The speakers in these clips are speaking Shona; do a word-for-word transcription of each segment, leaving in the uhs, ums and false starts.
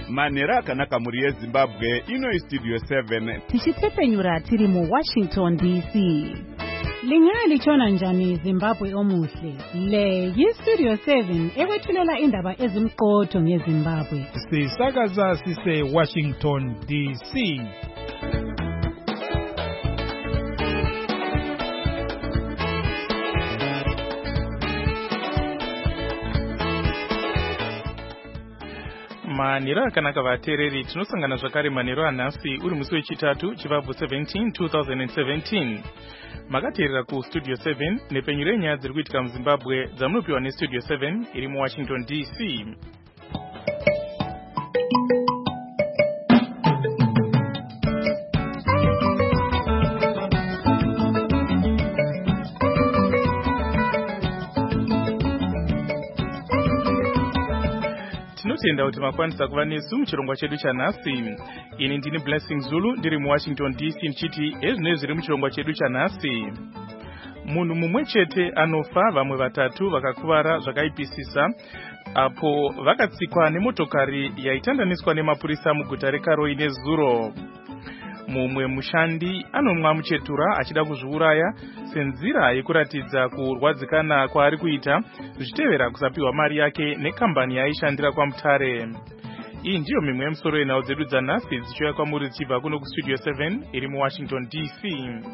Manera akanaka muri yeZimbabwe ino istudio seven. Tichitepenyura tiri mu Washington D C. Lingali chona njani Zimbabwe omuhle. Le yistudio seven ekwethulela indaba ezimqotho ngeZimbabwe. Sisakaza sise Washington D C. Manira akanaka vateereri tinosangana zvakare manheru anhasi uri musi wechitatu chivabvu seventeen twenty seventeen. Makateerera ku Studio seven nepenyu renyaya dziri kuitika muZimbabwe dzamunopiwa neStudio seven iri muWashington D C. Tinotenda kuti makwanisa kuva nesu muchirongwa chedu chanhasi. Ini ndini Blessing Zulu ndiri muWashington D C nchiti ezvinezvi zviri muchirongwa chedu chanhasi. Munhu mumwe chete anofa, vamwe vatatu vakakuvara zvakaipisisa apo vakatsikwa nemotokari yaitandaniswa nemapurisa muguta reKaroi nezuro. Mumwe mushandi anomwa muchetura achida kuzviuraya senzira yekuratidza kurwadzikana kwaari kuita zvichitevera kusapiwa mari yake nekambani yaishandira kwaMutare. Iyi ndiyo mimwe yemusoro yenhau dzedu dzanhasi dzichiuya kwamuri dzichibva kuno kuStudio seven iri muWashington D C.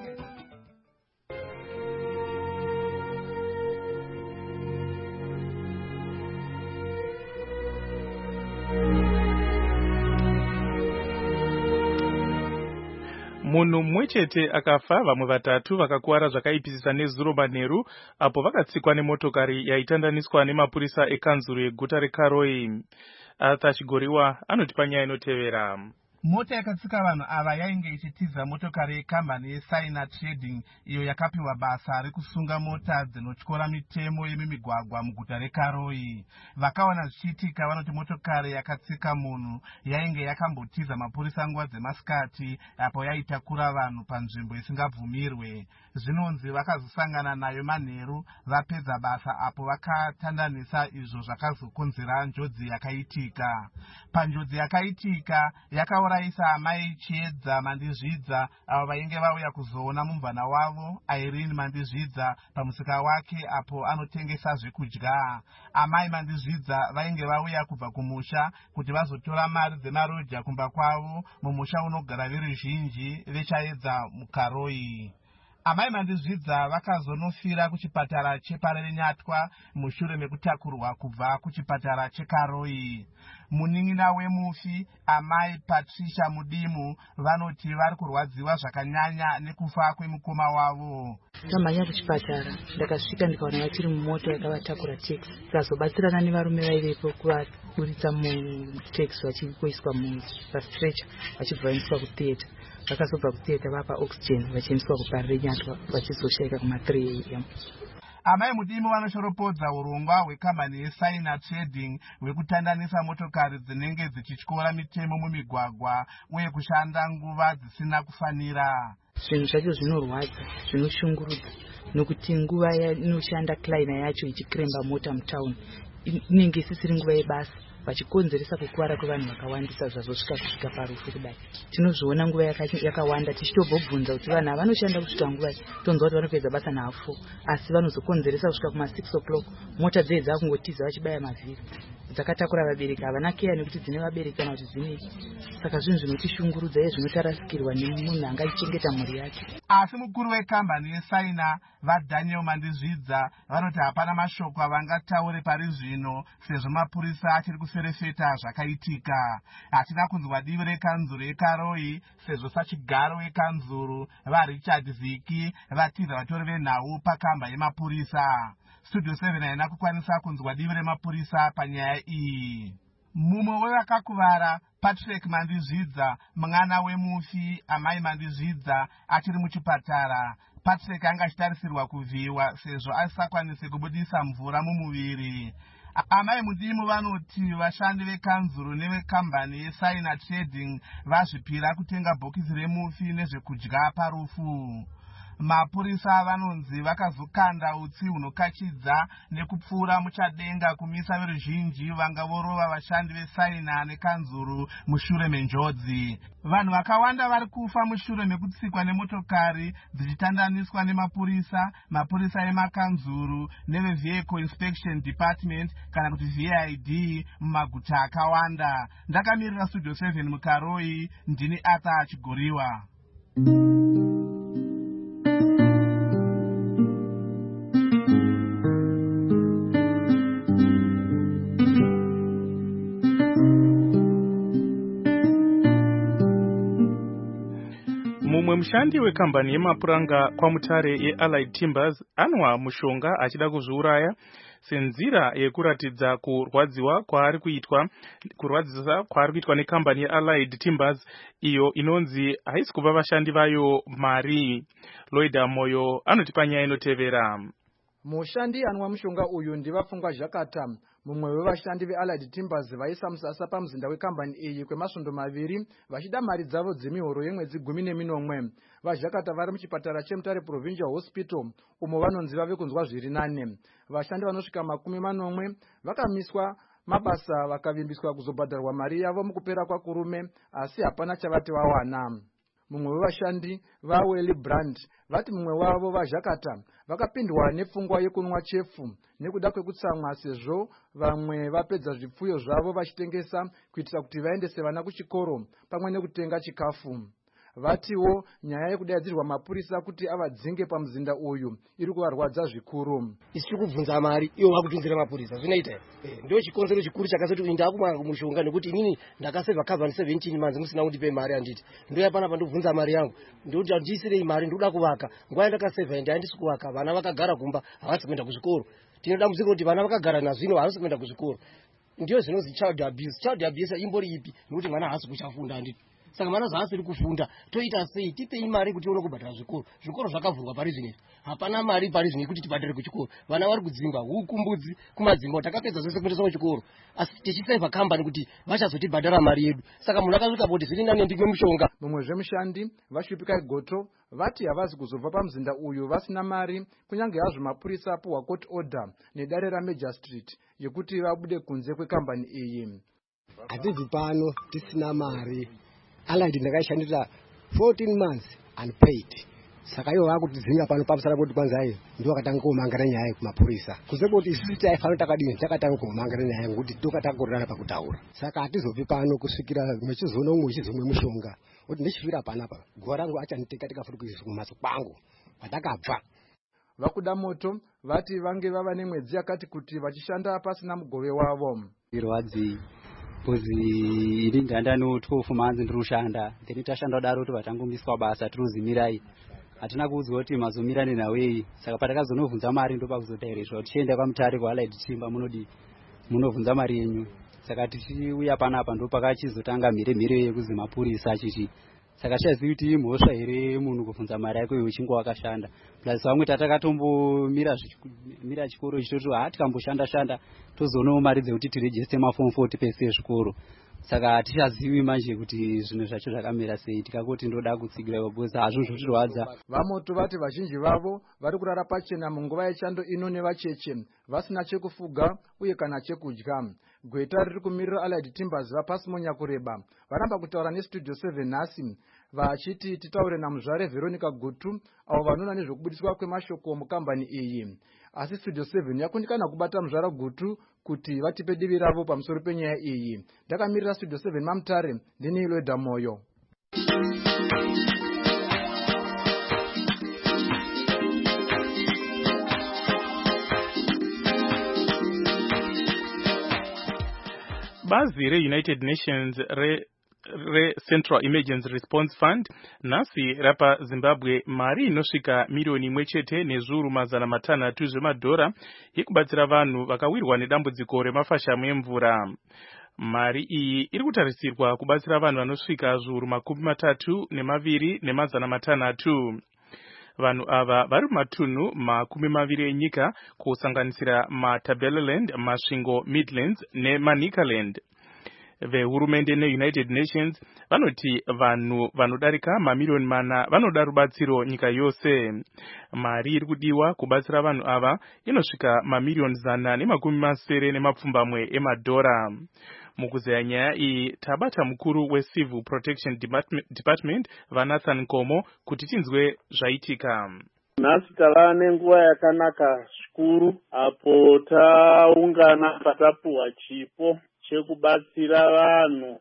Munhu mumwe chete akafa, vamwe vatatu vakakuwara zvakaipisisa nezuro manheru apo vakatsikwa nemotokari yaitandaniswa nemapurisa ekanzuru yeguta reKaroi. Arthur Chigoriwa anotipa nyaya inotevera. Mota yakatsika vanhu ava yainge ichitiza motokari yekambani yeSaina Trading iyo yakapiwa basa rekusunga mota dzinotyora mitemo yemimigwagwa muguta reKaroi. Vakaona zvichiitika vanoti motokari yakatsika munhu yainge yakambotiza mapurisa nguva dzemasikati apo yaitakura vanhu panzvimbo isingabvumirwe. Zvinonzi vakazosangana nayo manheru vapedza basa apo vakatandanisa izvo zvakazokonzera njodzi yakaitika. Panjodzi yakaitika yakauraisa amai Chiedza Mandizvidza avo vainge vauya kuzoona mumvana wavo Irene Mandizvidza pamusika wake apo anotengesa zvekudya. Amai Mandizvidza vainge vauya kubva kumusha kuti vazotora mari dzemarodha kumba kwavo mumusha unogara veruzhinji veChaedza muKaroi. Amai Mandizvidza vakazonofira kuchipatara cheParenyatwa mushure mekutakurwa kubva kuchipatara cheKaroi. Munin'ina wemufi amai Patricia Mudimu vanoti vari kurwadziwa zvakanyanya nekufa kwemukoma wavo. Tamanya kuchipatara ndakasvika ndikaona vachiri mumoto yakavatakura taxi, tikazobatsirana nevarume vaivepo kuvaburitsa mutaxi vachikoiswa mustretcher vachibva vaendeswa kutheatre. Vakazobva kutheatre vapa oxygen vachiendeswa kuParenyatwa vachizoshaika kuma three a m. Amai Mudimu vanoshoropodza urongwa hwekambani yeSaina Trading hwekutandanisa motokari dzinenge dzichityora mitemo mumigwagwa uye kushanda nguva dzisina kufanira. Zvinhu zvacho zvinorwadza, zvinoshungurudza, nokuti nguva inoshanda Kleina yacho ichikremba mota mutown inenge isisiri nguva yebasa vachikonzeresa kukuwara kwevanhu vakawandisa zvazosvika kusvika parufu kudai. Tinozviona nguva yakawanda tichitobvunza kuti vanhu ava vanoshanda kusvika nguva tonzwa kuti vanopedza basa nafu asi vanozokonzeresa kusvika kuma six o'clock mota dzehe dzakungotiza vachibaya mavhiri. Dzakatakura vabereki havana keya nekuti dzine vabereki kana kuti dzine. Saka zvinhu zvinotishungurudza iye zvinotarasikirwa nemunhu angaichengeta mhuri yake. Asi mukuru wekambani yeSaina vaDaniel Mandizvidza vanoti hapana mashoko avangataure pari zvino sezvo mapurisa achiri kuserefeta zvakaitika. Hatina kunzwa divi rekanzuru yeKaroi sezvo sachigaro wekanzuru vaRichard Ziki vatiza vatori venhau pakamba yemapurisa. Studio seven haina kukwanisa kunzwa divi remapurisa panyaya iyi. Mumwe wevakakuvara Patrick Mandizvidza mwana wemufi amai Mandizvidza achiri muchipatara. Patrick anga achitarisirwa kuvhiyiwa sezvo asisakwanisi kubudisa mvura mumuviri. Amai Mudimu vanoti vashandi vekanzuru nevekambani yeSaina Trading vazvipira kutenga bhokisi remufi nezvekudya parufu. Mapurisa vanonzi vakazokanda utsi hunokachidza nekupfuura muchadenga kumisa veruzhinji vanga vorova vashandi vesaina nekanzuru mushure menjodzi. Vanhu vakawanda vari kufa mushure mekutsikwa nemotokari dzichitandaniswa nemapurisa, mapurisa emakanzuru neve Vehicle Inspection Department kana kuti V I D mumaguta akawanda. Ndakamirira Studio seven mukaroi, ndini Arthur Chigoriwa. Mumwe mushandi wekambani yemapuranga kwamutare yeAllied Timbers anwa mushonga achida kuzviuraya senzira yekuratidza kurwadziwa kwaari kuitwa kurwadzisa kwaari kuitwa nekambani yeAllied Timbers iyo inonzi haisi kupa vashandi vayo mari. Lloyd Moyo anotipa nyaya inotevera. Mushandi anwa mushonga uyu ndivafungwa Zhakata, mumwe wevashandi veAllied Timbers vaisa musasa pamuzinda wekambani iyi kwemasvondo maviri vachida mari dzavo dzemihoro yemwedzi gumi neminomwe. VaZhakata vari muchipatara cheMutare Provincial Hospital umo vanonzi vave kunzwa zviri nane. Vashandi vanosvika makumi manomwe vakamiswa mabasa vakavimbiswa kuzobhadharwa mari yavo mukupera kwakurume, asi hapana chavati vawana. Mumwe wevashandi vaWelly Brand vati mumwe wavo vaZhakata vakapindwa nepfungwa yekunwa chefu nekuda kwekutsamwa sezvo vamwe vapedza zvipfuyo zvavo vachitengesa kuitira kuti vaendese vana kuchikoro pamwe nekutenga chikafu. Vatiwo nyaya yekudaidzirwa mapurisa kuti avadzinge pamuzinda uyu iri kuvarwadza zvikuru. Isiri kubvunza mari iwo vakutunzira mapurisa zvinoita eh ndio chikonzero chikuru chakazoti inda kumwa mushonga nekuti inini ndakaseva cover seventeen manzi musina kundipe mari anditi ndio yapana pandobvunza mari yangu ndoti andisire mari ndoda kuvaka nguva ndakaseva ende andisi kuvaka vana vakagara kumba havasi kuenda kuzvikoro tinoda muziko kuti vana vakagara nazvino havasi kuenda kuzvikoro ndio zvinonzi child abuse. Child abuse imbori ipi nekuti mwana haasi kuchafunda anditi saka mwana zvaasiri kufunda toita sei tipei mari kuti uone kubhadhara zvikoro zvikoro zvakavhurwa pari zvinezvi hapana mari pari zvino kuti tibhadhare kuchikoro vana vari kudzingwa huku mbudzi kumadzimba takapedza zvese kuendesa kuchikoro asi tichiseva kambani kuti vachazotibhadhara mari yedu saka munhu akasvika kuti zviri nane ndimwe mushonga. Mumwe zvemushandi vaSvipika Goto vati havazi kuzobva pamuzinda uyu vasina mari kunyange hazvo mapurisa apuhwa court order nedare raMajor Street yekuti vabude kunze kwekambani iyi. Hatibvi pano tisina mari. Allied ndakaishandira fourteen months unpaid. Saka ivo vakutidzinga pano pamusara kuti kwanza iyo ndio vakatanga kumangana nyaya kumapurisa. Kuze kuti isusu taifana takadini takatanga kumangana nyaya ngekuti tokatakorana pakutaura. Saka hatizopi pano kusvikira mechizoona umwe uchizomwe mushonga. Kuti ndechifira panapa gore rangu achaniteka tikafuna kuisa kumhatso kwangu patakabva. Vakuda moto vati vange vava nemwedzi yakati kuti vachishanda pasina mugove wavo. Irwadzi Kuzi ini ndandano twelve manzi ndirushanda then tashanda daro kuti vatangomiswa basa tiruzimirai hatina kuudzwa kuti mazomirane nawei saka patakazonovhunza mari ndo pakuzodairizwa tichienda paMutare kwaAllied Timber munodi munovhunza mari yenyu saka tichiuya panapa ndo pakachizotanga mhire mhire yekuzi mapurisa achichi saka tichazivi kuti imhosva here munhu kubvunza mari yako uchinge wakashanda plus vamwe tatakatombo mira chikoro ichitoti ha tikamboshanda shanda tozoonawo mari dzekuti tirejiste mafomu forty pese ezvikoro saka hatichazivi manje kuti zvinhu zvacho zvakamira sei tikangoti ndoda kutsigira because hazvo zvotirwadza. Vamoto vati vazhinji vavo vari kurara pachena munguva yechando ino nevacheche vasina chekufuga uye kana chekudya. Gweta riri kumirira Allied Timbers vapasi monyakureba varamba kutaura neStudio seven nhasi vachiti titaure namuzvare Veronica Gutu avo vanoona nezvekubudiswa kwemashoko mukambani iyi. Asi Studio seven yakundikana kubata muzvara Gutu kuti vatipe divi ravo pamusoro penyaya iyi. Ndakamirira Studio seven maMutare ndini Lloyd Moyo. Bazi re-United Nations re re Central Emergency Response Fund nasi rapa Zimbabwe mari inosvika milioni imwe chete nezviuru mazana matanhatu zvemadhora yekubatsira vanhu vakawirwa nedambudziko remafashamu emvura. Mari iyi iri kutarisirwa kubatsira vanhu vanosvika zviuru makumi matatu nemaviri nemazana matanhatu. Vanhu ava vari matunhu makumi maviri enyika kusanganisira maTabeleland, Masvingo Midlands neManicaland. vehurumende neunited nations vanoti vanhu vanodarika mamiliyoni mana vanoda rubatsiro nyika yose. Mari iri kudiwa kubatsira vanhu ava inosvika mamiliyoni zana nemakumi masere nemapfumbamwe emadhora. Mukuzeya nyaya iyi tabata mukuru weCivil Protection Department vaNathan Nkomo kuti tinzwe zvaitika. Nhasi tava nenguva yakanaka zvikuru apo taungana patapuhwa chipo chekubatsira vanhu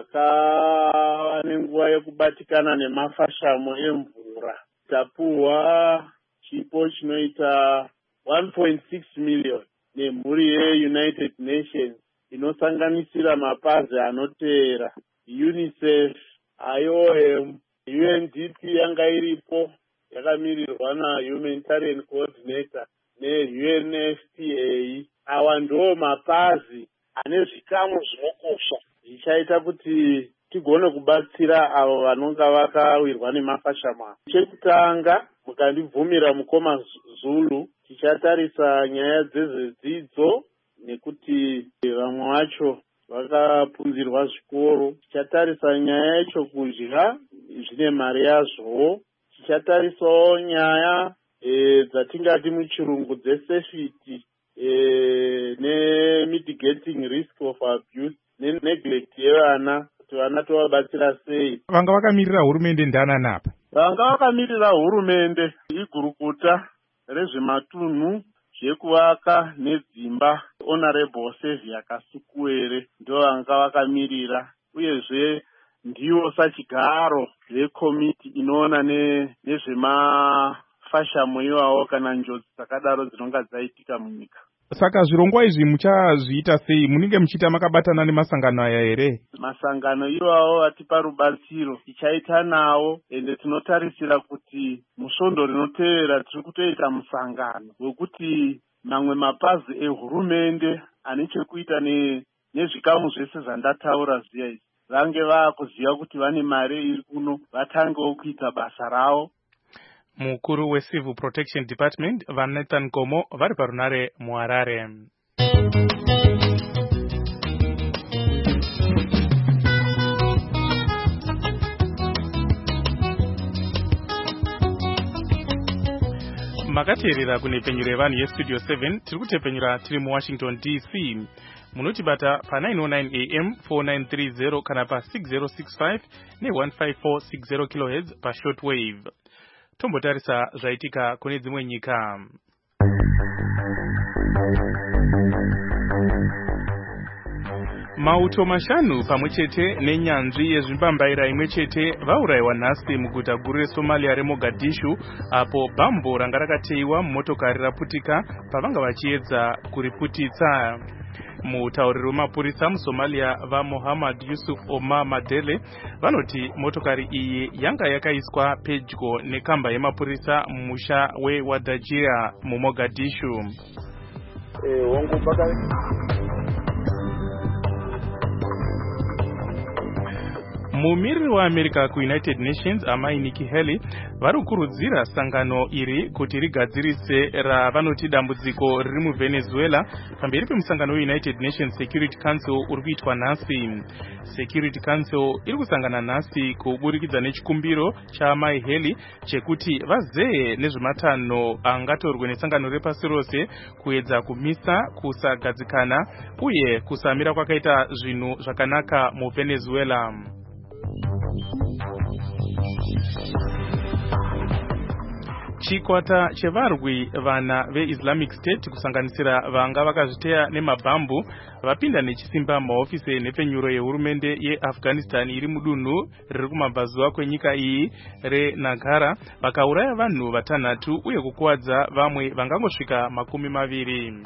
vakava nenguva yekubatikana nemafashamo emvura. Tapuhwa chipo chinoita one point six million nemhuri yeUnited Nations inosanganisira mapazi anoteera UNICEF, I O M, U N D P yanga iripo yakamirirwa naHumanitarian Coordinator neU N F P A. Awa ndo mapazi ane zvikamu zvinokosha zvichaita kuti tigone kubatsira avo vanonga vakawirwa nemafashamo. Chekutanga, mukandibvumira mukoma Zulu, tichatarisa nyaya dzezvedzidzo nekuti vamwe vacho vakapunzirwa zvikoro. Tichatarisa nyaya yechokudya zvine mari yazvo. Tichatarisawo nyaya e, dzatingati muchirungu dzesafety e, nemitigating risk of abuse neneglect yevana kuti vana tovabatsira sei. Vanga vakamirira hurumende ndananapa? Vanga vakamirira hurumende igurukuta rezvematunhu zvekuvaka nedzimba Honorable Xavier Kasukuwere ndo vanga vakamirira, uyezve ndiwo sachigaro vekomiti inoona nezvemafashamo iwawo kana njodzi dzakadaro dzinonga dzaitika munyika. Saka zvirongwa izvi muchazviita sei? Munenge muchiita makabatana nemasangano aya here? Masangano iwawo atipa rubatsiro tichaita nawo, ende tinotarisira kuti musvondo rinoteera tiri kutoita musangano wekuti mamwe mapazi ehurumende ane chekuita nezvikamu zvese zvandataura ziya izvi vange vakuziva kuti vane mari iri kuno vatangewo kuita basa ravo. Mukuru weCivil Protection Department vaNathan Nkomo vari parunare muHarare. Makateerera kune penyu revanhu yestudio seven tiri kutepenyura tiri muWashington D C. Munotibata pa nine oh nine A M four nine three zero kana pa six zero six five ne one five four six zero kilohertz pa shortwave. Tombotarisa zvaitika kune dzimwe nyika. Mauto mashanu pamwechete nenyanzvi yezvimbambaira imwe chete vaurayiwa nhasi muguta guru reSomalia reMogadishu apo bhambo ranga rakateiwa mumotokari raputika pavanga vachiedza kuriputitsa. Mutauriri wemapurisa muSomalia vaMohammad Yusuf Omar Madele vanoti motokari iyi yanga yakaiswa pedyo nekamba yemapurisa mumusha weWadajia muMogadishu. Eh, wangu baka Mumiriri weAmerica kuUnited Nations amai Nikki Haley vari kukurudzira sangano iri kuti rigadzirise ravanoti dambudziko riri muVenezuela pamberi pemusangano weUnited Nations Security Council uri kuitwa nhasi. Security Council iri kusangana nhasi kuburikidza nechikumbiro chaamai Haley chekuti vazeye nezvematanho angatorwe nesangano repasi rose kuedza kumisa kusagadzikana uye kusamira kwakaita zvinhu zvakanaka muVenezuela. Chikwata chevarwi vana veIslamic State kusanganisira vanga vakazviteya nemabhambu vapinda nechisimba mahofisi nepfenyuro yehurumende yeAfghanistan iri mudunhu riri kumabvazuva kwenyika iyi reNagarha vakauraya vanhu vatanhatu uye kukuwadza vamwe vangangosvika makumi maviri.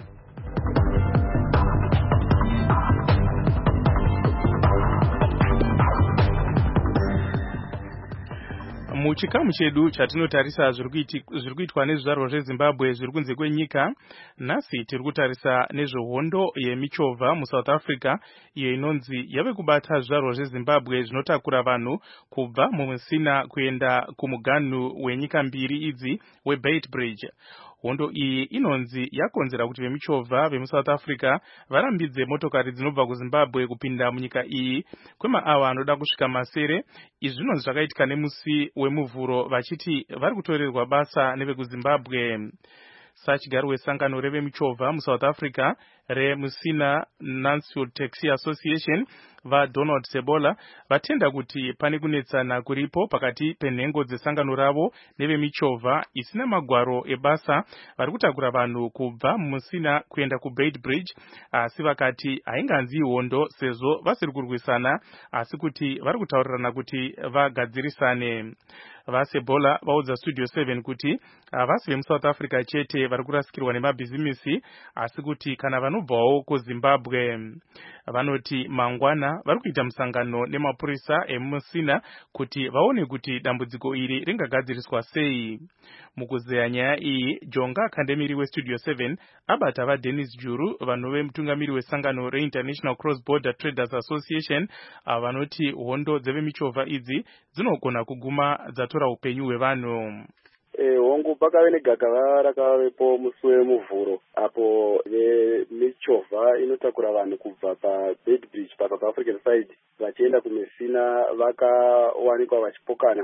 Muchikamu chedu chatinotarisa zviri kuitwa nezvizvarwa zveZimbabwe zviri kunze kwenyika, nhasi tiri kutarisa nezvehondo yemichovha muSouth Africa iyo inonzi yave kubata zvizvarwa zveZimbabwe zvinotakura vanhu kubva mumusina kuenda kumuganhu wenyika mbiri idzi weBeitbridge. hondo iyi inonzi yakonzera kuti vemichovha vemuSouth Africa varambidze motokari dzinobva kuZimbabwe kupinda munyika iyi kwemaawa anoda kusvika masere. Izvi zvinonzi zvakaitika nemusi wemuvhuro vachiti vari kutorerwa basa nevekuZimbabwe. Sachigaro wesangano revemichovha muSouth Africa reMusina Mansfield Taxi Association vaDonald Sebola vatenda kuti pane kunetsana kuripo pakati penhengo dzesangano ravo nevemichovha isina magwaro ebasa vari kutakura vanhu kubva muMusina kuenda kuBeitbridge, asi vakati hainganzi hondo sezvo vasiri kurwisana asi kuti vari kutaurirana kuti vagadzirisane. VaSebola vaudza Studio seven kuti havasi vemuSouth Africa chete vari kurasikirwa nemabhizimisi asi kuti kana vanobvawo kuZimbabwe. Vanoti mangwana vari kuita musangano nemapurisa eMusina kuti vaone kuti dambudziko iri ringagadziriswa sei. Mukuzeya nyaya iyi, Jonga Kandemiri weStudio seven abata vaDennis Juru vanove mutungamiri wesangano reInternational Cross Border Traders Association vanoti hondo dzevemichovha idzi dzinogona kuguma dzatora upenyu hwevanhu. Eh, hongu pakave negakava rakavepo musi wemuvhuro apo vemichovha inotakura vanhu kubva paBeitbridge paSouth African side vachienda kuMusina vakawanikwa vachipokana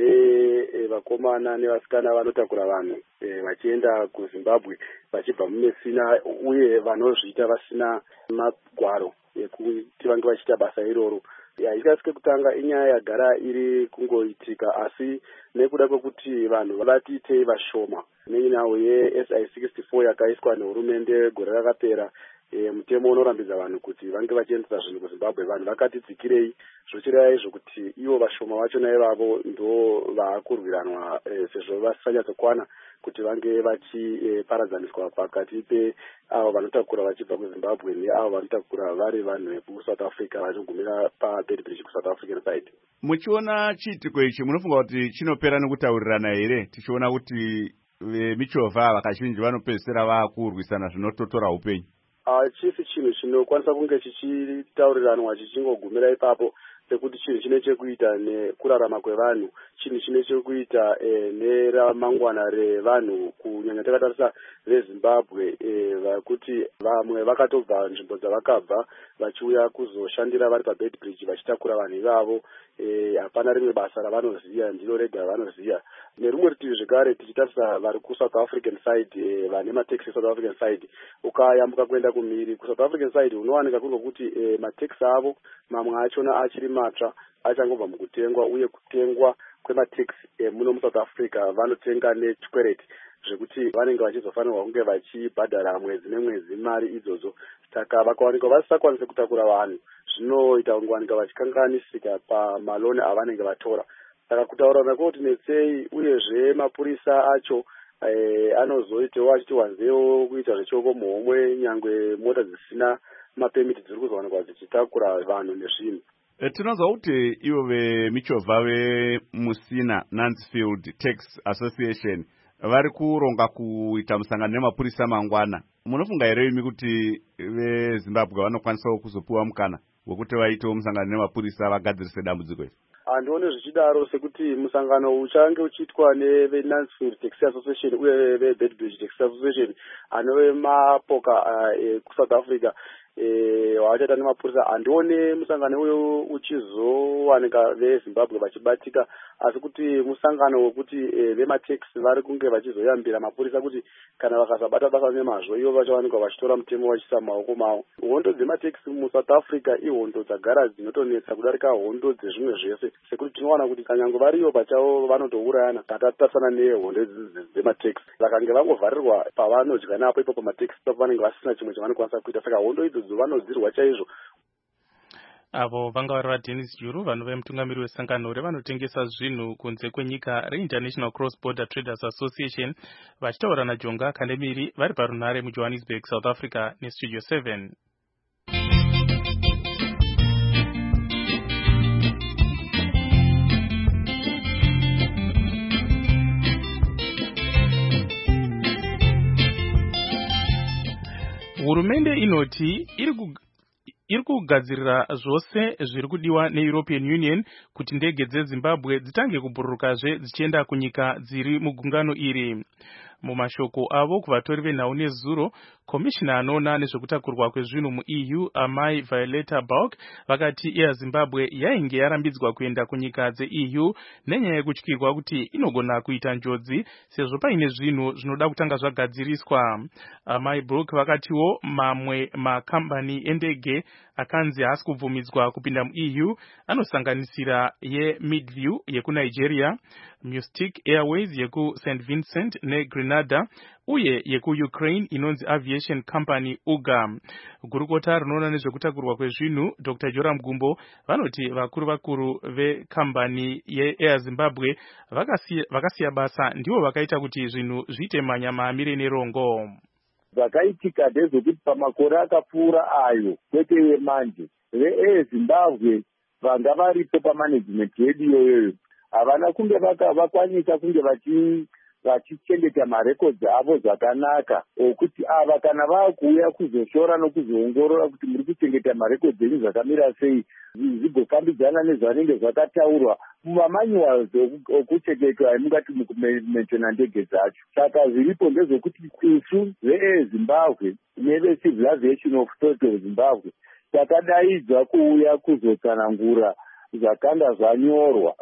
nevakomana nevasikana vanotakura vanhu vachienda kuZimbabwe vachibva muMusina, uye vanozviita vasina magwaro ekuti vange vachiita basa iroro. Haikasike kutanga inyaya yagara iri kungoitika, asi nekuda kwekuti vanhu vatiitei vashoma nenyawo ye-S I sixty-four yakaiswa nehurumende gore rakapera, e, mutemo unorambidza vanhu kuti vange vachiendesa zvinhu kuZimbabwe, vanhu vakati dzikirei zvochireva izvo kuti ivo vashoma vachona ivavo ndo vaakurwiranwa e, sezvo vasanyatso kuti vange vachiparadzaniswa e, pakati pe avo vanotakura vachibva kuZimbabwe neavo vanotakura vari vanhu vekuSouth Africa vachigumira paBeitbridge kuSouth African side. Muchiona chiitiko ichi munofunga kuti chinopera nekutaurirana here, tichiona kuti vemichovha vakazhinji vanopedzisira vaakurwisana zvinototora upenyu? Hachisi chinhu chinokwanisa kunge chichitauriranwa chichingogumira ipapo, sekuti chinhu chine chekuita nekurarama kwevanhu, chinhu chine chekuita e, neramangwana revanhu, kunyanya takatarisa veZimbabwe e, vakuti vamwe vakatobva nzvimbo dzavakabva vachiuya kuzoshandira vari paBeitbridge vachitakura vanhu ivavo. Hapana e, rimwe basa ravanoziva, ndiro rega vanoziva. Nerumwe rutivi zvekare tichitarisa vari kuSouth African side e, vane mataxi South African side, ukayambuka kuenda kumhiri kuSouth African side unowanika kuri kuti e, mataxi avo mamwe achona achiri matsva achangobva mukutengwa, uye kutengwa kwemataxi e, muno muSouth Africa vanotenga nechikwereti zvekuti vanenge vachizofanirwa kunge vachibhadhara mwedzi nemwedzi mari idzodzo. Saka vakawanikwa vasisakwanisi kutakura vanhu zvinoita kungowanika vachikanganisika pamaloni avanenge vatora. Saka kutaurana kuti netsei, uyezve mapurisa acho e, anozoitewo achiti wanzewo kuita zvechoko muhomwe nyangwe mota dzisina mapemiti dziri kuzowanikwa dzichitakura vanhu nezvinhu. E, tinonzwa kuti ivo vemichovha veMusina Mansfield Taxi Association vari kuronga kuita musangano nemapurisa mangwana. Munofunga here imi kuti veZimbabwe vanokwanisawo kuzopiwa mukana wekuti vaitewo musangano nemapurisa vagadzirise dambudziko iri? Handione zvichidaro, sekuti musangano uchange uchiitwa neveMansfield Taxi Association uye veBeitbridge Taxi Association anove mapoka ekuSouth Africa wachaita nemapurisa. Handione musangano uyo uchizowanika veZimbabwe vachibatika, asi kuti musangano wekuti vemataxi vari kunge vachizoyambira mapurisa kuti kana vakasabata basa nemazvo ivo vachawanikwa vachitora mutemo vachiisa mumaoko mavo. Hondo dzemataxi muSouth Africa ihondo dzagara dzinotonetsa kudarika hondo dzezvimwe zvese, sekuti tinowana kuti kanyange variyo pachavo vanotourayana tatatasana nehondo dzemataxi. Vakange vangovharirwa pavanodya napo ipo pamataxi papo vanenge vasina chimwe chavanokwanisa kuita, saka hondo idzodzo vanodzirwa chaizvo. Avo vanga vari vaDennis Juru vanove mutungamiri wesangano revanotengesa zvinhu kunze kwenyika reInternational Cross Border Traders Association vachitaura naJonga Kandemiri vari parunhare muJohannesburg, South Africa neStudio seven. Hurumende inoti iri ku iri kugadzirira zvose zviri kudiwa neEuropean Union kuti ndege dzeZimbabwe dzitange kubhururukazve dzichienda kunyika dziri mugungano iri. Mumashoko avo kuvatori venhau nezuro, komishina anoona nezvekutakurwa kwezvinhu muE U amai Violeta Bulk vakati eyaZimbabwe yainge yarambidzwa kuenda kunyika dzeE U nenyaya yekutyirwa kuti inogona kuita njodzi sezvo paine zvinhu zvinoda kutanga zvagadziriswa. Amai Bulk vakatiwo mamwe makambani endege akanzi haasi kubvumidzwa kupinda muE U anosanganisira yeMidview yekuNigeria, Mystic Airways yekuSaint Vincent neGrenada uye yekuUkraine inonzi Aviation Company UGA. Gurukota rinoona nezvekutakurwa kwezvinhu Doctor Joram Gumbo vanoti vakuru vakuru vekambani yeAir Zimbabwe vakasiya, vakasiya basa ndivo vakaita kuti zvinhu zviite manyama amire nerongo. Zvakaitika ndezvekuti pamakore akapfuura ayo kwete yemanje veAir Zimbabwe vanga varipo pamanagement yedu iyoyo havana kunge vakwanisa kunge vachi vachichengeta marekodzi avo zvakanaka okuti ava kana vakuuya kuzoshora nokuzoongorora kuti muri kuchengeta marekodzi enyu zvakamira sei zvigofambidzana nezvanenge zvakataurwa mumamanuals okuchengetwa emungati mukumenshona ndege dzacho. Saka zviripo ndezvekuti isu veAir Zimbabwe nevecivil aviation authority of Zimbabwe takadaidzwa kuuya kuzotsanangura zvakanga zvanyorwa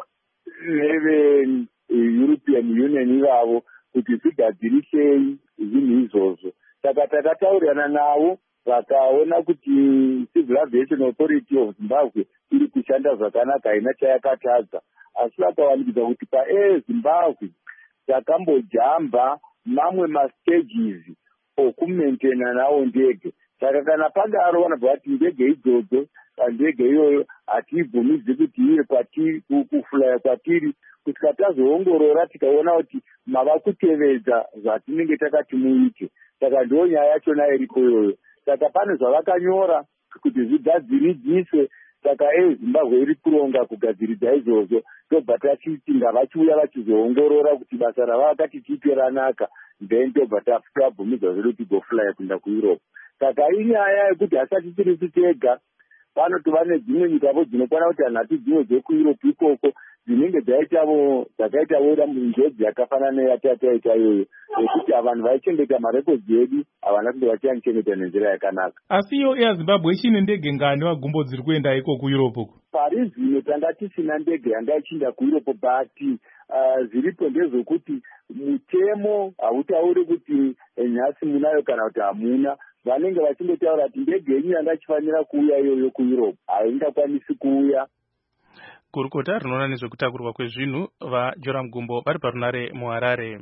neve European Union ivavo kuti zvigadzirisei zvinhu izvozvo. Saka takataurirana navo vakaona kuti Civil Aviation Authority of Zimbabwe iri kushanda zvakanaka haina chayakatadza, asi vakawanikidza kuti paAir Zimbabwe takambojamba mamwe mastages okumaintaina nawo ndege. Saka kana padaro vanobva vati ndege idzodzo pandege iyoyo hatiibvumidzi kuti iye kwatiri kufulaya kwatiri kusvika tazoongorora tikaona kuti mava kutevedza zvatinenge takati muite. Saka ndiyo nyaya yachona iripo iyoyo. Saka pane zvavakanyora kuti zvigadziridziswe. Saka Air Zimbabwe iri kuronga kugadziridza izvozvo tobva tachiti ngavachiuya vachizoongorora kuti basa ravakati tiite ranaka then tobva tabvumidzwa zvedu tigofulaya kuenda kuEurope. Saka inyaya yekuti hasati tiri tega pano tova nedzimwe nyikavo dzinokwana kuti hanhatu dzimwe dzekuEurope ikoko dzinenge dzaitavo dzakaitavo njodzi yakafanana neyatataita iyoyo yekuti vanhu vaichengeta marekodzi edu havana kunge vachianichengeta nenzira yakanaka. Asi iyo Air Zimbabwe ichine ndege ngani wagumbo dziri kuenda iko kuEurope uko? Pari zvino tanga tisina ndege yanga ichiinda kuEurope bati uh, zviripo ndezvokuti mutemo hautauri kuti nhasi munayo kana kuti hamuna. Vanenge vachingotaura kuti ndege yenyu yanga ichifanira kuuya iyoyo kuEurope haingakwanisi kuuya. Gurukota rinoona nezvekutakurwa kwezvinhu vaJoram Gumbo vari parunare muHarare.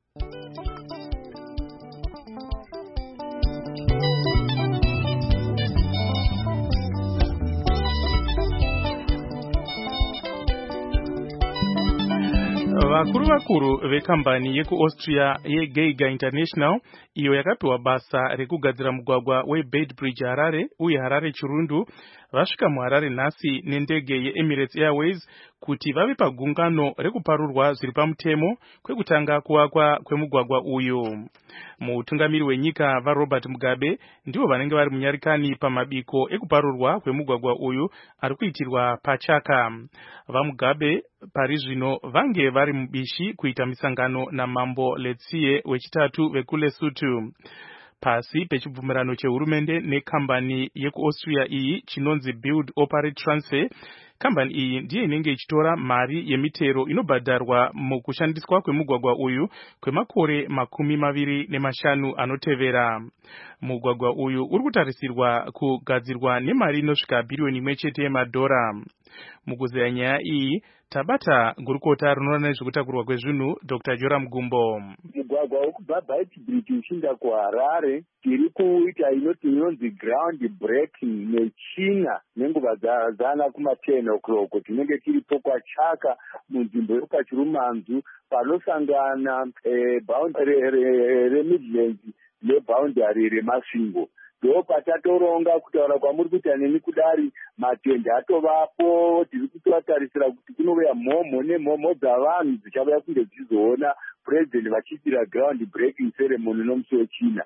Vakuru vakuru vekambani yekuAustria yeGeiger International iyo yakapiwa basa rekugadzira mugwagwa weBedbridge Harare uye Harare Chirundu vasvika muHarare nhasi nendege yeEmirates Airways kuti vave pagungano rekuparurwa zviri pamutemo kwekutanga kuvakwa kwemugwagwa uyu. Mutungamiri wenyika vaRobert Mugabe ndivo vanenge vari munyarikani pamabiko ekuparurwa kwemugwagwa uyu ari kuitirwa paChaka. VaMugabe pari zvino vange vari mubishi kuita misangano naMambo Letsie wechitatu vekuLesotho. Pasi pechibvumirano chehurumende nekambani yekuAustria iyi chinonzi Build Operate Transfer, kambani iyi ndiye inenge ichitora mari yemitero inobhadharwa mukushandiswa kwemugwagwa uyu kwemakore makumi maviri nemashanu anotevera. Mugwagwa uyu uri kutarisirwa kugadzirwa nemari inosvika bhiriyoni imwe chete yemadhora. Mukuzeya nyaya iyi tabata gurukota rinoona nezvekutakurwa kwezvinhu Doctor Joram Gumbo. Mugwagwa wekubva Beitbridge uchienda kuHarare tiri kuita inoti inonzi ground breaking nechina nenguva dzana kuma ten o'clock tinenge tiripo kwaChaka munzvimbo yopachirumanzu panosangana eh, boundary reMidlands neboundary reMasvingo. Ndo patatoronga kutaura kwamuri kuita neni kudari matende atovapo tiri kutotarisira kuti kunouya mhomho nemhomho dzavanhu dzichavaya kunge dzizoona president vachiitira ground breaking ceremony nomusi wechina.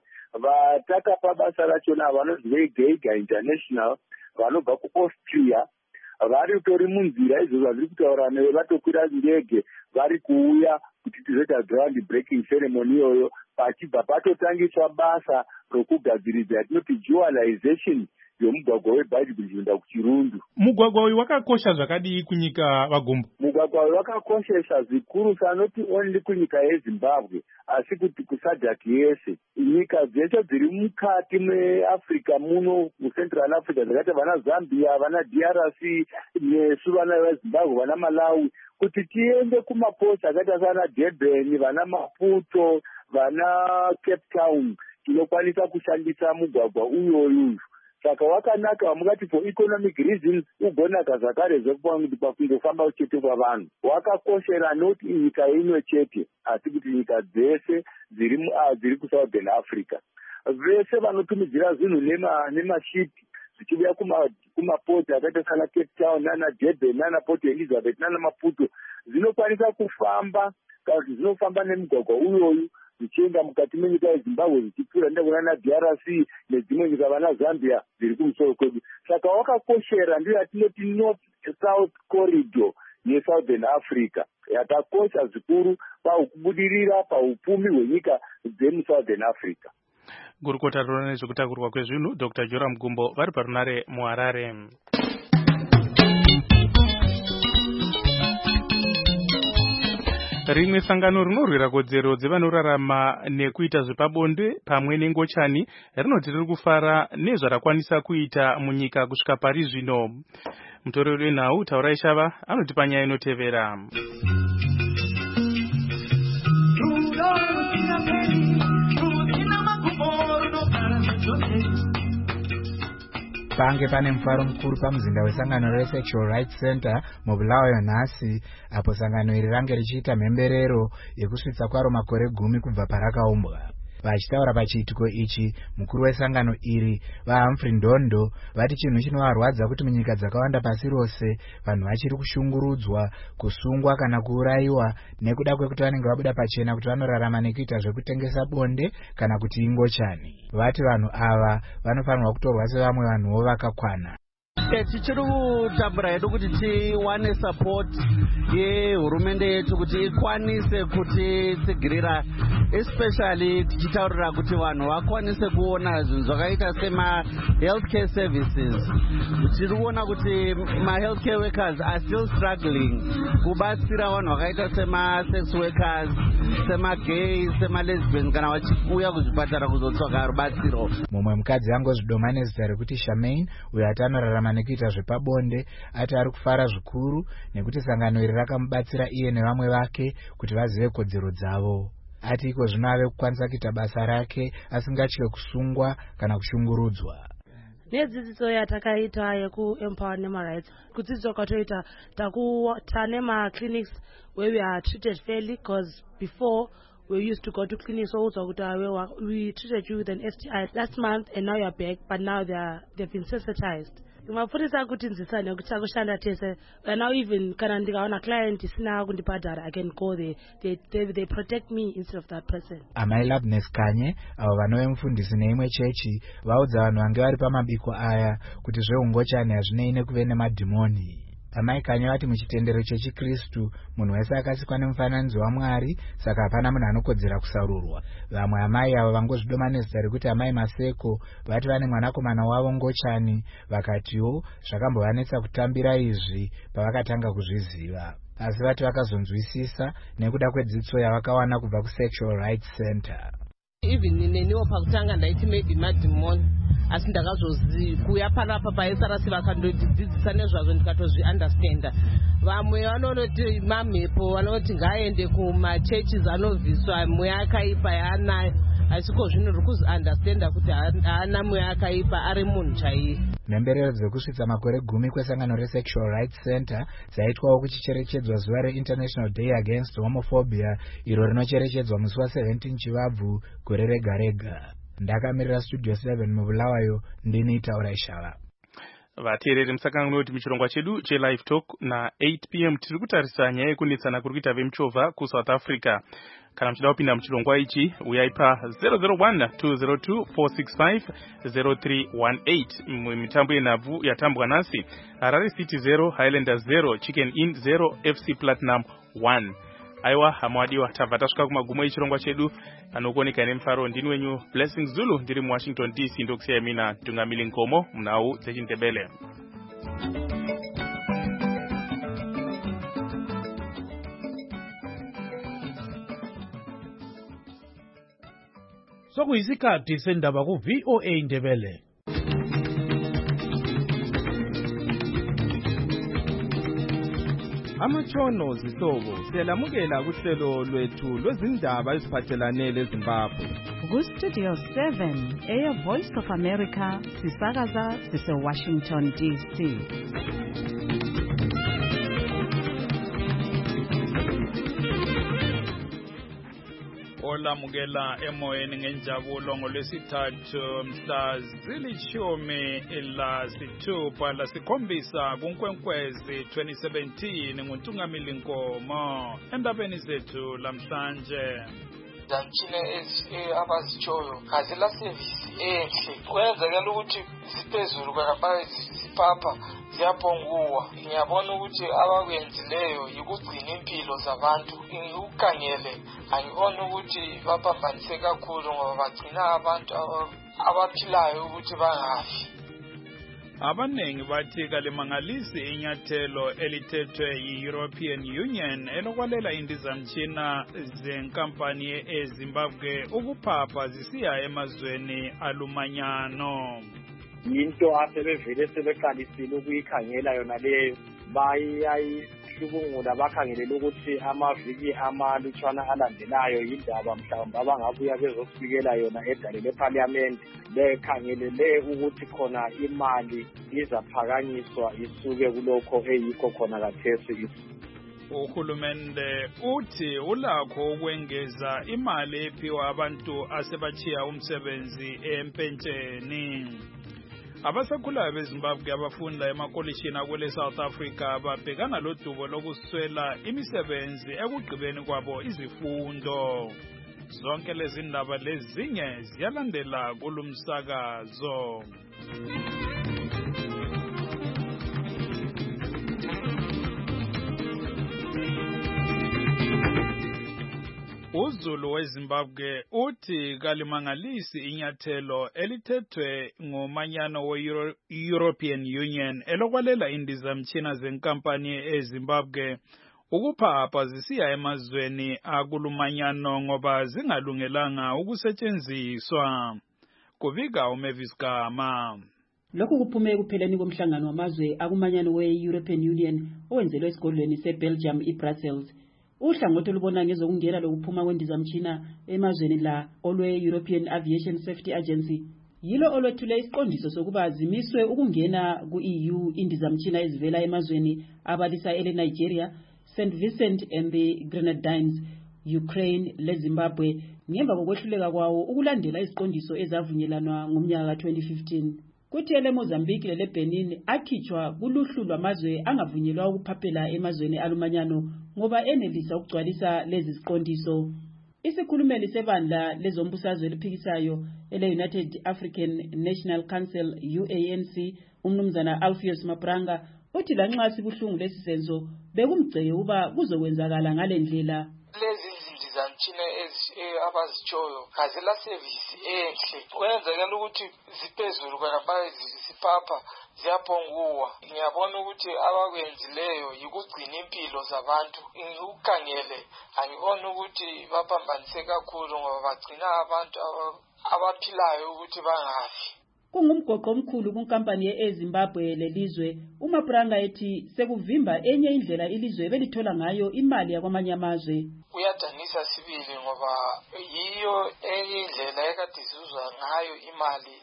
Vatakapa basa rachona vanonzi veGeiger International vanobva kuAustria vari tori munzira izvozvo zviri kutaura newe vatokwira ndege vari kuuya kuti tizoita ground breaking ceremony iyoyo pachibva patotangiswa basa rokugadziridza yatinoti dualization yomugwagwa weBhayibheri kuenda kuchirundu. Mugwagwa uyu wakakosha zvakadii kunyika vagumbo? Mugwagwa uyu wakakoshesa zvikuru sanoti only kunyika yeZimbabwe asi kuti kusadhaki yese. Nyika dzeshe dziri mukati meAfrica muno muCentral Africa dzakati vana Zambia, vana D R C, nesu vana veZimbabwe, vana Malawi, kuti tiende kumaposta akaita sana Durban, vana Maputo, vana Cape Town, tinokwanisa kushandisa mugwagwa uyoyu. Saka wakanaka wamukati for economic reasons ugonaka zvakare zvekuti pakungofamba chete kwavanhu. Wakakoshera noti nyika imwe chete asi kuti nyika dzese dziri dziri kuSouthern Africa. Vese vanotumidzira zvinhu nema nemashipi zvichiuya kuma kumapoti akaita sana Cape Town nana Durban nana Port Elizabeth nana Maputo zvinokwanisa kufamba kana kuti zvinofamba nemugwagwa uyoyu zvichienda mukati menyika yeZimbabwe zvichipfuura ndekuna D R C nedzimwe nyika vana Zambia dziri kumusoro kwedu. Saka wakakoshera ndiyo yatinoti North South Corridor yeSouthern Africa yakakosha zvikuru pakubudirira paupfumi hwenyika dzemuSouthern Africa. Gurukota rinoona nezvekutakurwa kwezvinhu Doctor Joram Gumbo vari parunare muHarare. Rimwe sangano rinorwira kodzero dzevanorarama nekuita zvepabonde pamwe nengochani rinoti riri kufara nezvarakwanisa kuita munyika kusvika pari zvino. Mutoreri wenhau Taurai Shava anoti panyaya inotevera. Pange pane mufaro mukuru pamuzinda wesangano reSexual Rights Center mubulawayo nhasi, apo sangano iri range richiita mhemberero yekusvitsa kwaro makore gumi kubva parakaumbwa. Vachitaura pachiitiko ichi, mukuru wesangano iri vaHumphrey Ndondo vati chinhu chinovarwadza kuti munyika dzakawanda pasi rose vanhu vachiri kushungurudzwa, kusungwa kana kuurayiwa nekuda kwekuti vanenge vabuda pachena kuti vanorarama nekuita zvekutengesa bonde kana kuti ingochani. Vati vanhu ava vanofanirwa kutorwa sevamwe vanhuwo vakakwana. Tichiri kutambura hedu kuti tiwane support yehurumende yetu kuti ikwanise kutitsigirira, especially tichitaurira kuti vanhu vakwanise kuona zvinhu zvakaita sema healthcare services. Tiri kuona kuti ma healthcare workers are still struggling kubatsira vanhu vakaita sema sex workers, sema gays, sema lesbians kana vachiuya kuzvipatara kuzotsvaka rubatsiro. Mumwe mukadzi angozvidoma nezita rekuti Shamaine uyo atanorarama nekuita zvepabonde ati ari kufara zvikuru nekuti sangano iri rakamubatsira iye nevamwe vake kuti vazive kodzero dzavo. Ati iko zvino ave kukwanisa kuita basa rake asingatye kusungwa kana kushungurudzwa. Nedzidziso yatakaita yekuempower nema rights, kudzidziswa kwatoita takutane ma clinics where we are treated fairly, because before we used to go to clinics so we treated you with an S T I last month and now you're back, but now they are they've been sensitized. Mapurisa kuti nzisane kuti kushanda tese, and now even kana ndikaona client isina kundibhadhara I can go there. They, they they protect me instead of that person. Amai Loveness Kanye avo vanove mufundisi neimwe chechi vaudza vanhu vange vari pamabiko aya kuti zveungochani hazvinei nekuve nemadhimoni. Amai Kanye vati muchitendero chechiKristu munhu wese akasikwa nemufananidzo waMwari, saka hapana munhu anokodzera kusarurwa. Vamwe amai avo vangozvidoma nezita rekuti amai Maseko vati vane mwanakomana wavo ngochani, vakatiwo zvakambovanetsa kutambira izvi pavakatanga kuzviziva. Asi vati vakazonzwisisa nekuda kwedzidziso yavakawana kubva kuSexual Rights Center. Even neniwo pakutanga ndaiti maybe madhimoni, asi ndakazokuya panapa paisarasi vakandodzidzisa nezvazvo ndikatozviunderstanda. Vamwe vanoti mamhepo vanoti ngaende kumachurches anovhiswa mweya akaipa yaanayo, asiko zvino riri kuziunderstanda kuti haana mweya akaipa, ari munhu chaiye. Mhemberero dzekusvitsa makore gumi kwesangano reSexual Rights Center dzaitwawo kuchicherechedzwa zuva reInternational Day Against Homophobia, iro rinocherechedzwa musi wa17 Chivabvu gore rega rega. Ndakamirira Studio seven mubulawayo, ndini Taurai Shava. vateereri musakanganwe kuti muchirongwa chedu chelive talk na eight p m tiri kutarisa nyaya yekunetsana kuri kuita vemuchovha kusouth africa. Kana muchida kupinda muchirongwa ichi uyai pa zero zero one two zero two four six five zero three one eight. Mitambo yenhabvu yatambwa nhasi: Harare City zero, Highlander zero, Chicken Inn zero, F C Platinum one. Aiwa hamwadiwa, tabva tasvika kumagumo echirongwa chedu. Anokuoneka nemufaro ndini wenyu Blessing Zulu, ndiri muWashington D C, ndokusiyai mina Tungamili Nkomo munhau dzechindebele. Sokuyisikhathi sendaba ku V O A Ndebele. Amatshono zihlobo siyalamukela kuhlelo lwethu lwezindaba eziphathelane leZimbabwe. Ku-Studio seven, Air Voice of America, sisakaza sise-Washington D C. Olamukela emoyeni ngenjabulo ngolwesithathu mhla zilishumi lasithupha lasikhombisa kuNkwenkwezi twenty seventeen nguNtungamili Nkomo endabeni zethu lamhlanje. Zamtshina abazitshoyo kazela service enhle kwenzakala ukuthi ziphezulu kwabanye zipapa ziyabonguwa. Ngiyabona ukuthi abakwenzileyo yikugcina impilo zabantu. Ngikukangele angibona ukuthi baphambanise kakhulu ngoba bagcina abantu abaphilayo ukuthi bangafi. Abanengi bathi kalimangalisi inyathelo elithethwe yi-European Union elokwalela indizamtshina zenkampani eZimbabwe ukuphapha zisiya emazweni alumanyano. Into asebevele sebeqalisile ukuyikhangela yona leyo bayayihlubungula bakhangelele ukuthi amaviki amalutshwana alandelayo yindaba mhlawumbe abangabuya bezosikela yona edale leParliament bekhangelele ukuthi khona imali izaphakanyiswa isuke kulokho eyikho khona kathesi. Uhulumende uthi ulakho ukwengeza imali ephiwa abantu asebachiya umsebenzi empentsheni. Abasakhulayo beZimbabwe abafunda emakolishini akwele South Africa babhekana lodubo lokuswela imisebenzi ekugqibeni kwabo izifundo. Zonke lezi ndaba lezinye ziyalandela kulumsakazo. uZulu weZimbabwe uthi kalimangalisi inyathelo elithethwe ngomanyano we-European Union elokwalela indizamtshina zenkampani eZimbabwe ukuphapha zisiya emazweni akulumanyano ngoba zingalungelanga ukusetshenziswa. Kuvika uMavis Gama. Lokhu kuphume ekupheleni komhlangano wamazwe akumanyano we-European Union owenzelwe esigodlweni seBelgium eBrussels. Uhlangothi olubona ngezokungena lokuphuma kwendizamtshina emazweni la olwe-European Aviation Safety Agency yilo olwethule isiqondiso sokuba zimiswe ukungena ku-E U indizamtshina ezivela emazweni abalisa ele Nigeria, Saint Vincent and the Grenadines, Ukraine leZimbabwe ngemva kokwehluleka kwawo ukulandela isiqondiso ezavunyelana ngomnyaka ka twenty fifteen. Kuthi ele Mozambique lele Benin akhitshwa kuluhlu lwamazwe angavunyelwa ukuphaphela emazweni alumanyano ngoba enelisa ukugcwalisa lezi ziqondiso. Isikhulumeli sebandla lezombusazwe eliphikisayo ele United African National Council U A N C umnumzana Alpheus Mapranga uthi lanxa sibuhlungu lesi senzo bekumgceke uba kuzokwenzakala ngalendlela. Lezi ndizamtshina abazitshoyo kazela service enhle kwenzakala ukuthi ziphezulu kwabanye zipapa ziyabonguwa. Ngiyabona ukuthi abakwenzileyo yikugcina impilo zabantu. Ngikukangele angibona ukuthi baphambanise kakhulu ngoba bagcina abantu abaphilayo ukuthi bangafi. Kungumgoqo omkhulu kunkampani yeZimbabwe lelizwe. uMapranga ethi sekuvimba enye indlela ilizwe belithola ngayo imali yakwamanye amazwe. Kuyadanisa sibili ngoba yiyo enye indlela ekade izuzwa ngayo imali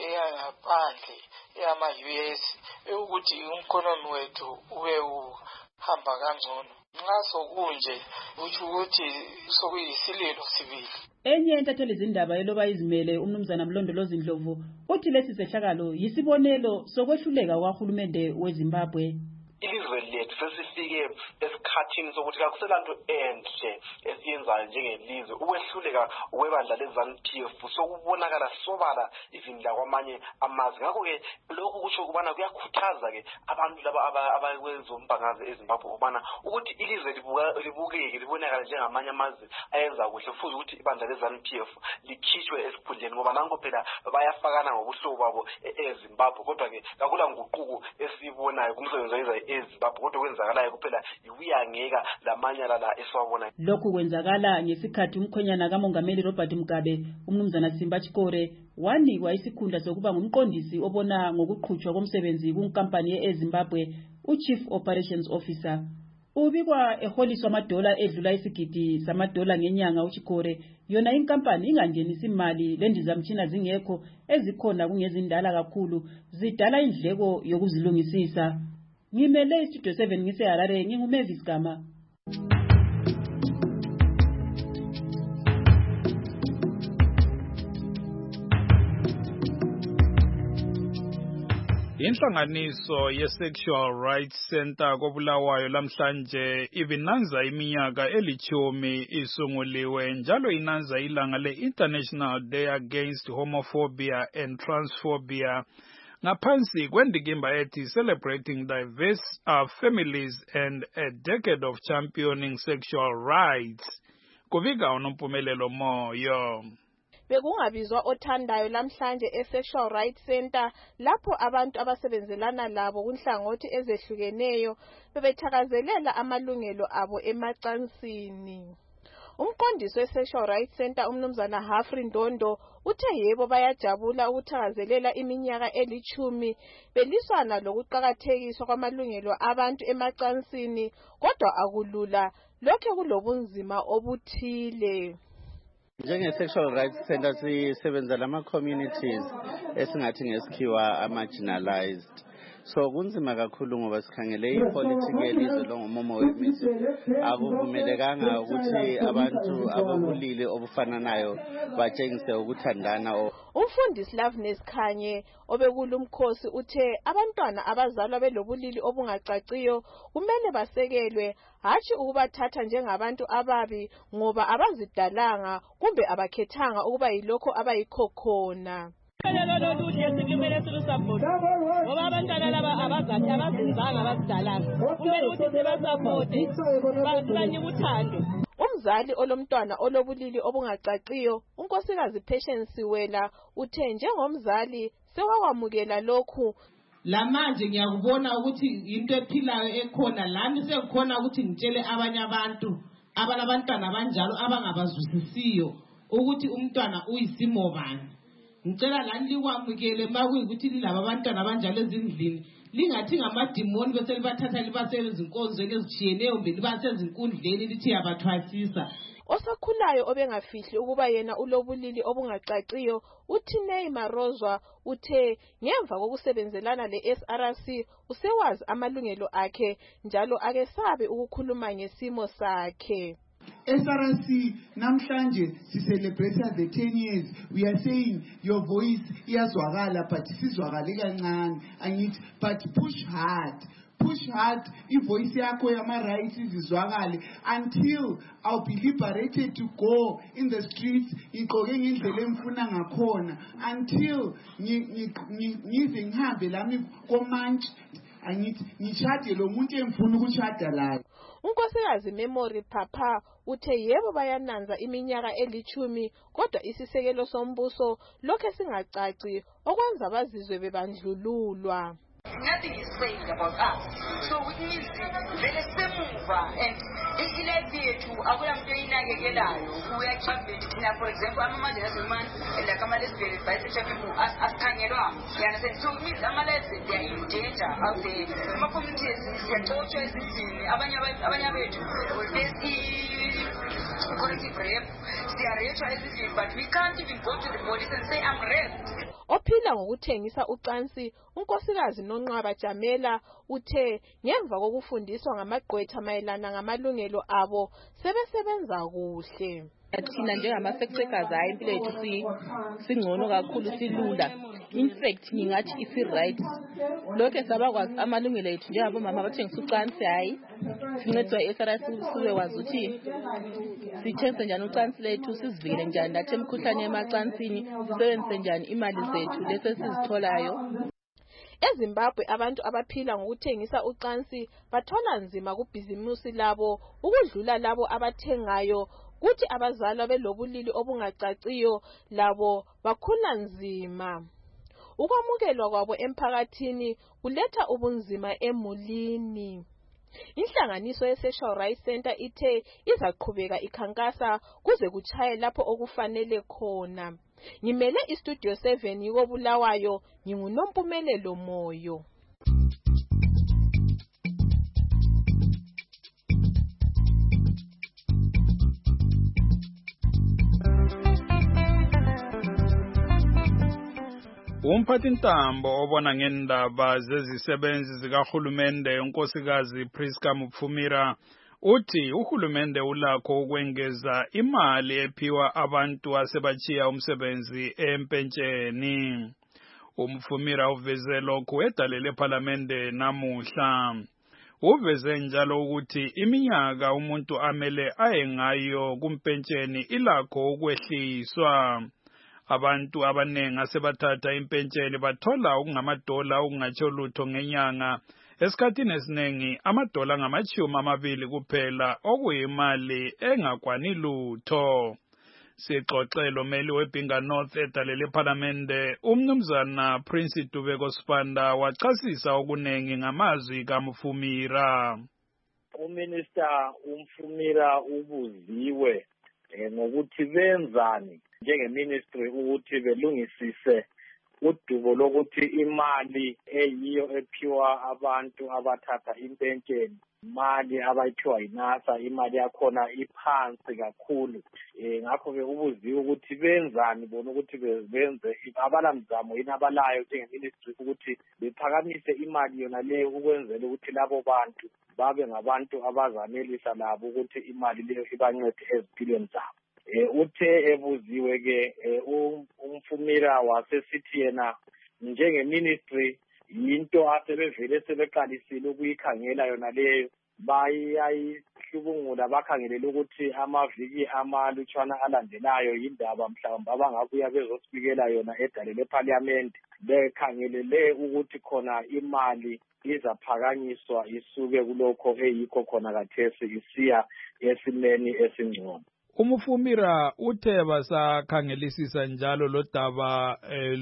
eyangaphandle eyama-U S ukuthi umkhonomi wethu ube hamba kancono. Nxa sokunje utsho ukuthi sokuyisililo sibili. Enye intatheli izindaba eloba izimele umnumzana Mlondolozi Ndlovu uthi lesi sehlakalo yisibonelo sokwehluleka kwahulumende weZimbabwe. Ilizwe lethu sesifike esikhathini sokuthi akuselanto enhle esiyenzayo njengelizwe ukwehluleka kwebandla leZANU-P F sokubonakala sobala izinda kwamanye amazwe. Ngakho-ke lokhu kutsho ukubana kuyakhuthaza ke abantu laba abakwenza umbangazi eZimbabwe ukubana ukuthi ilizwe libukeke libonakala njengamanye amazwe ayenza kuhle futhi ukuthi ibandla leZANU-P F likhishwe esikhundleni ngoba nanko phela bayafakana ngobuhlobo babo eZimbabwe. Kodwa-ke kakula nguquko esibonayo kumsebenzi wenza eZimbabwe kodwa kwenzakalayo kuphela ikuyangeka lamanyala la esiwabona. Lokhu kwenzakala ngesikhathi umkhwenyana kaMongameli Robert Mugabe umnumzana Simba Chikore wanikwa isikhundla sokuba ngumqondisi obona ngokuqhutshwa komsebenzi kunkampani yeZimbabwe uChief Operations Officer. Ubikwa eholiswa amadola edlula isigidi samadola ngenyanga uChikore yona inkampani ingangenisa imali lendizamtshina zingekho ezikhona kungezindala kakhulu zidala indleko yokuzilungisisa. Ngimele istudio seven ngise Harare nginguMavis Gama. Inhlanganiso ye-Sexual Rights Center koBulawayo lamhlanje ibinanza iminyaka elichumi isunguliwe njalo inanza ilanga le-International Day Against Homophobia and Transphobia ngaphansi kwendikimba ethi Celebrating Diverse uh, Families and a Decade of Championing Sexual Rights. Kuvika unompumelelo moyo. Bekungabizwa othandayo lamhlanje e-Sexual Rights Center lapho abantu abasebenzelana labo kunhlangothi ezehlukeneyo bebethakazelela amalungelo abo emacansini. Umqondisi we-Sexual Rights Center umnumzana Hafri Ndondo uthe yebo bayajabula ukuthakazelela iminyaka elichumi beliswana lokuqakathekiswa kwamalungelo abantu emacansini kodwa akulula lokho kulobunzima obuthile. Njenge-Sexual Rights Center sisebenza lama-communities esingathi ngesikhiwa ama-marginalized. So kunzima kakhulu ngoba sikhangele ipolitiki yelizwe longomomo wemizi akuvumelekanga ukuthi abantu abobulili obufananayo batshengise ukuthandana. Umfundisi Loveness Khanye obekulumkhosi uthe abantwana abazalwa belobulili obungacaciyo kumele basekelwe hatshi ukubathatha njengabantu ababi ngoba abazidalanga kumbe abakhethanga ukuba yilokho abayikho khona. Lelo luhle sikumele silusupport ngoba abantwana laba abazathi abazinzanga abazidalanga kumele ukuthi sibasupport banye uthando. Umzali olomntwana olobulili obungacaciyo unkosikazi Patience Wela uthe njengomzali sewakwamukela lokhu. Lamanje ngiyakubona ukuthi into ephilayo ekhona lami sekukhona ukuthi ngitshele abanye abantu abalabantwana abanjalo abangabazwisisiyo ukuthi umntwana uyisimo bani. Ngicela lani likwamukele makuyikuthi lilaba abantwana abanjalo ezindlini lingathi ngamadimoni bese libathatha libasele izinkonzweni ezitshiyeneyo mbe libasele izinkundleni lithi yabathwasisa. Osakhulayo obengafihli ukuba yena ulobulili obungacaciyo uthi Neymar Rozwa uthe ngemva kokusebenzelana le-S R C usewazi amalungelo akhe njalo akesabe ukukhuluma ngesimo sakhe. S R C namhlanje si celebrate the ten years. We are saying your voice iyazwakala but sizwakale kancane angithi but push hard push hard ivoice yakho yama rights izizwakale until I'll be liberated to go in the streets iqoke ngendlela emfuna ngakhona until ngize ngihambe lami komantshi angithi ngishade lo muntu emfuna ukushada laye. Unkosikazi Memory Papa uthe yebo bayananza iminyaka elichumi kodwa isisekelo sombuso lokho singacaci okwenza bazizwe bebandlululwa. Nothing is said about us, so it means vele semuva and ilezi yethu akulamntu eyinakekelayo uyachambeni thina for example amamanje naseman like ama-lesbian bisexual people asikhangelwanga understand, so it means ama-lesbian they are in danger out there. Ama-communities siyaxotshwa ezindlini abanye abethu face corrective rape siyareyithwa ezindlini but we can't even go to the police and say I'm raped. Ophila ngokuthengisa ucansi unkosikazi Nonqaba Jamela uthe ngemva kokufundiswa ngamagqwetha mayelana ngamalungelo abo sebesebenza kuhle. Thina njengama-sex-workers hayi impilo yethu singcono kakhulu silula. In fact ngingathi isi-right. Lokho sabakwazi amalungelo ethu njengabomama abathengisa ucansi hayi sincedwa i-S R C sibe wazi ukuthi sithengise njani ucansi lethu sizivikele njani lathi emkhuhlane yemacansini sisebenzise njani imali zethu lese sizitholayo. EZimbabwe abantu abaphila ngokuthengisa ucansi bathola nzima kubhizimusi labo ukudlula labo abathengayo. Kuthi abazalwa belobulili obungacaciyo labo bakhula nzima. Ukwamukelwa kwabo emphakathini kuletha ubunzima emulini. Inhlanganiso ye-Sexual Rights Center ithe izaqhubeka ikhankasa kuze kuchaye lapho okufanele khona. Ngimele istudio seven yiko Bulawayo, nginguNompumelelo Moyo. Umphathintambo obona ngendaba zezisebenzi zikahulumende unkosikazi Priska Mupfumira uthi uhulumende ulakho ukwengeza imali ephiwa abantu asebachiya umsebenzi empentsheni. Umfumira uveze lokhu edalele eParliamente namuhla. Uveze njalo ukuthi iminyaka umuntu amele ayengayo kumpentsheni ilakho ukwehliswa. Abantu abanengi asebathatha impentsheni bathola okungamadola okungatsho lutho ngenyanga. Esikhathini esinengi amadola ngamachumi amabili kuphela okuyimali engakwani lutho. Sixoxelo meli weBinga North edalele eParliamente umnumzana Prince Dubeko Sibanda wachasisa okunengi ngamazwi kaMfumira. Uminister uMfumira ubuziwe ngokuthi benzani njengeministry ukuthi belungisise udubo lokuthi imali eyiyo ephiwa abantu abathatha impentsheni imali abayiphiwa yiNASA imali yakhona iphansi kakhulu. Eh ngakho ke ubuziwe ukuthi benzani bona ukuthi benze abalamzamo yini abalayo njengeministry ukuthi bephakamise imali yona leyo ukwenzela ukuthi labo bantu babe ngabantu abazanelisa labo ukuthi imali leyo ibancede ezimpilweni zabo. Eh uthe ebuziwe ke uMfumira wasesithi yena njengeministry into asebevele sebeqalisile ukuyikhangela yona leyo bayayihlubungula bakhangelele ukuthi amaviki amalutshwana alandelayo yindaba mhlawumbe abangabuya bezosibikela yona edalele eParliament bekhangelele ukuthi khona imali izaphakanyiswa isuke kulokho eyikho khona kathesi isiya esimeni esingcono. Umfumira uthe basakhangelisisa njalo lodaba eh,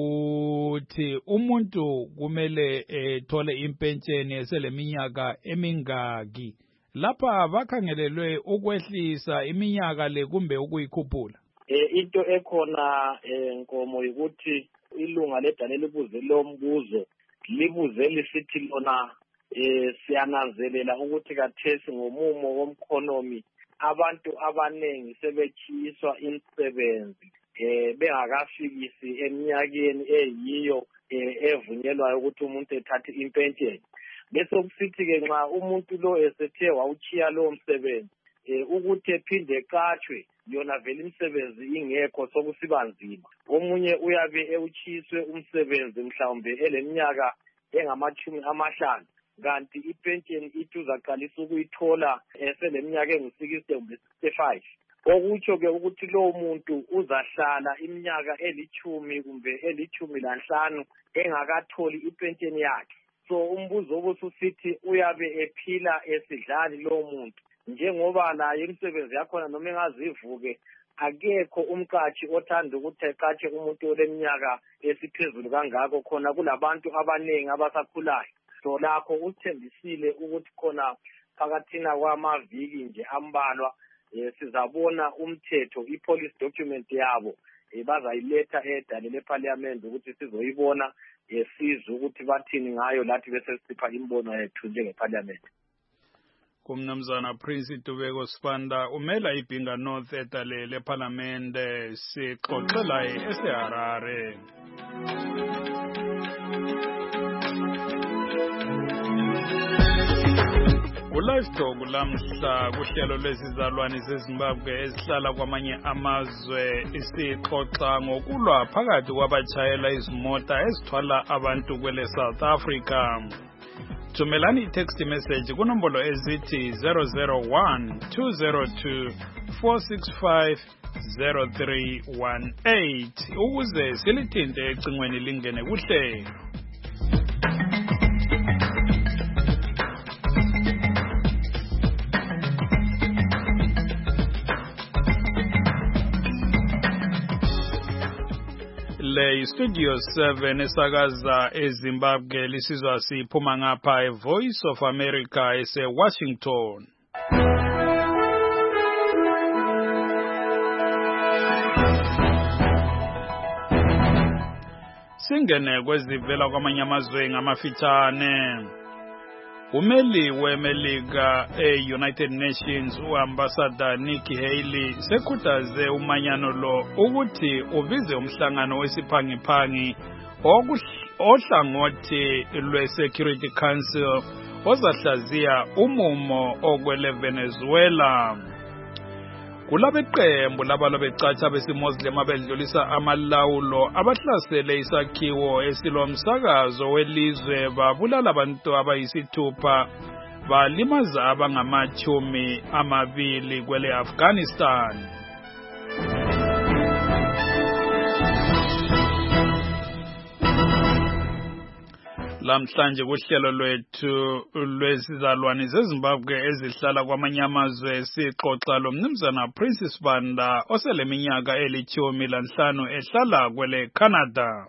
lokuthi umuntu kumele ethole eh, impentsheni eseleminyaka emingaki. Lapha bakhangelelwe ukwehlisa iminyaka le kumbe ukuyikhuphula. Eh into ekhona enkomo eh, ukuthi ilunga ledale libuze lo mbuzo libuze lisithi lona eh siyananzelela ukuthi kathesi ngomumo womkhonomi abantu abanengi sebechiyiswa imisebenzi eh bengakafikisi eminyakeni eyiyo evunyelwayo ukuthi umuntu ethathe impentsheni. Bese kusithi ke nxa umuntu lo esethe wawuchiya lo msebenzi eh ukuthi ephinde eqatshwe yona vele imisebenzi ingekho sokusiba nzima. Omunye uyabe ewuchiswe umsebenzi mhlawumbe eleminyaka engamachumi amahlanu kanti ipentsheni ithi uzaqalisa ukuyithola eseleminyaka engu-sixty kumbe sixty-five. Okutsho ke ukuthi lowo muntu uzahlala iminyaka elichumi kumbe elichumi lanhlanu engakatholi ipentsheni yakhe. So umbuzo obususithi uyabe ephila esidlali lowo muntu njengoba naye imisebenzi yakhona noma engazivuke akekho umqashi othanda ukuthi eqatshe umuntu oleminyaka esiphezulu kangako khona kulabantu abanengi abasakhulayo. So lakho uthembisile ukuthi khona phakathina kwamaviki nje ambalwa eh, sizabona umthetho ipolice document yabo eh, bazayiletha edalele eParliament ukuthi sizoyibona yesizwe ukuthi bathini ngayo lathi bese sipha imbono yethu njengeParliament. Kumnumzana Prince Dubeko Sibanda umela iBinga North edalele eParliament sixoxela eseHarare. uLive Talk lamhla kuhlelo lwezizalwane zeZimbabwe ezihlala kwamanye amazwe isixoxa ngokulwa phakathi kwabatshayela izimota ezithwala abantu kwele South Africa. Thumelani i-text message kunombolo ezithi zero zero one two zero two four six five zero three one eight ukuze silithinte ecingweni lingene kuhlelo. Le Studio seven esakaza eZimbabwe lisizwa siphuma ngapha eVoice of America ese Washington. Singene kwezivela kwamanye amazwe ngamafitshane. Umeli weMelika e-United Nations uambassador Nikki Haley sekhuthaze umanyano lo ukuthi uvize umhlangano wesiphangiphangi ohlangothi lwe-Security Council ozahlaziya umumo okwele Venezuela. Kulabeqembu labalwa becatsha besimuslim abedlulisa amalawulo abahlasele isakhiwo esilomsakazo welizwe babulala abantu abayisithupha balimaza abangamachumi amabili kwele Afghanistan. Lamhlanje kuhlelo lwethu lwesizalwane zeZimbabwe ezihlala kwamanye amazwe sixoxa lo mnumzana Prince Sibanda oseleminyaka elithumi lanhlanu ehlala kwele Canada.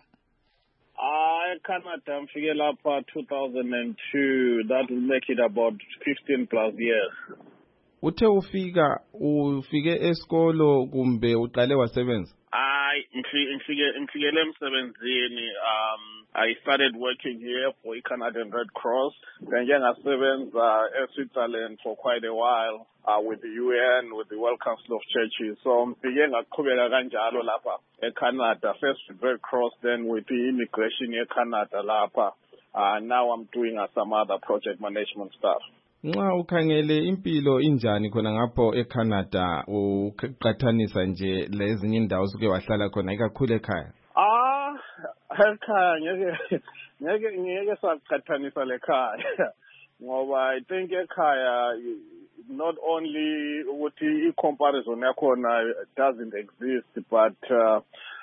Ah, Canada mfike lapha two thousand two, that will make it about fifteen plus years. Uthe ufika ufike esikolo kumbe uqale wasebenza? I mfike mfikele emsebenzini. um I started working here for the Canadian Red Cross. Then ngasebenza eSwitzerland for quite a while uh, with the U N, with the World Council of Churches. So mfike ngaqhubeka kanjalo lapha eCanada, first with Red Cross, then with the immigration eCanada lapha. Uh, now I'm doing uh, some other project management stuff. Nxa ukhangele impilo injani khona ngapho eCanada uqathanisa nje lezinye indawo suke wahlala khona ikakhulu ekhaya? Ah, ekhaya ngeke ngeke ngeke saqathanisa lekhaya ngoba I think ekhaya not only ukuthi i-comparison yakhona doesn't exist, but uh,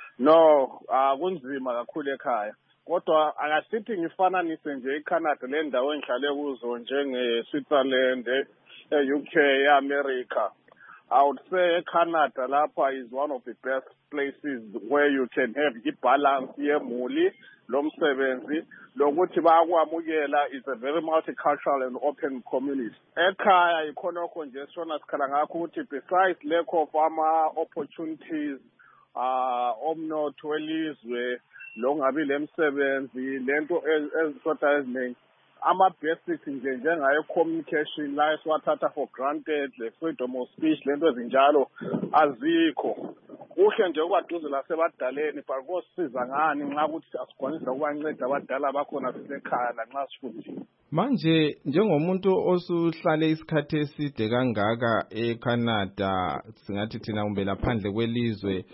no uh, kunzima kakhulu ekhaya. Kodwa akasithi ngifananise nje eCanada le ndawo engihlale kuzo njenge-Switzerland, e-U K, e-America. I would say Canada lapha is one of the best places where you can have i-balance yemuli lomsebenzi lokuthi bayakwamukela. It's a very multicultural and open community. Ekhaya ikhonokho nje sona sikhala ngakho ukuthi besides lack of ama-opportunities uh, omnotho welizwe lo ngabi lemsebenzi lento ezishoda eziningi ama-basics nje njengayo communication la esiwathatha for granted, le freedom of speech, lento ezinjalo azikho. Kuhle nje ukwaduze lasebadaleni but kosiza ngani nxa ukuthi asikwanisa ukubanceda abadala bakhona sisekhaya lanxa sifundile. Manje njengomuntu osuhlale isikhathi eside kangaka eCanada, singathi thina kumbe laphandle kwelizwe,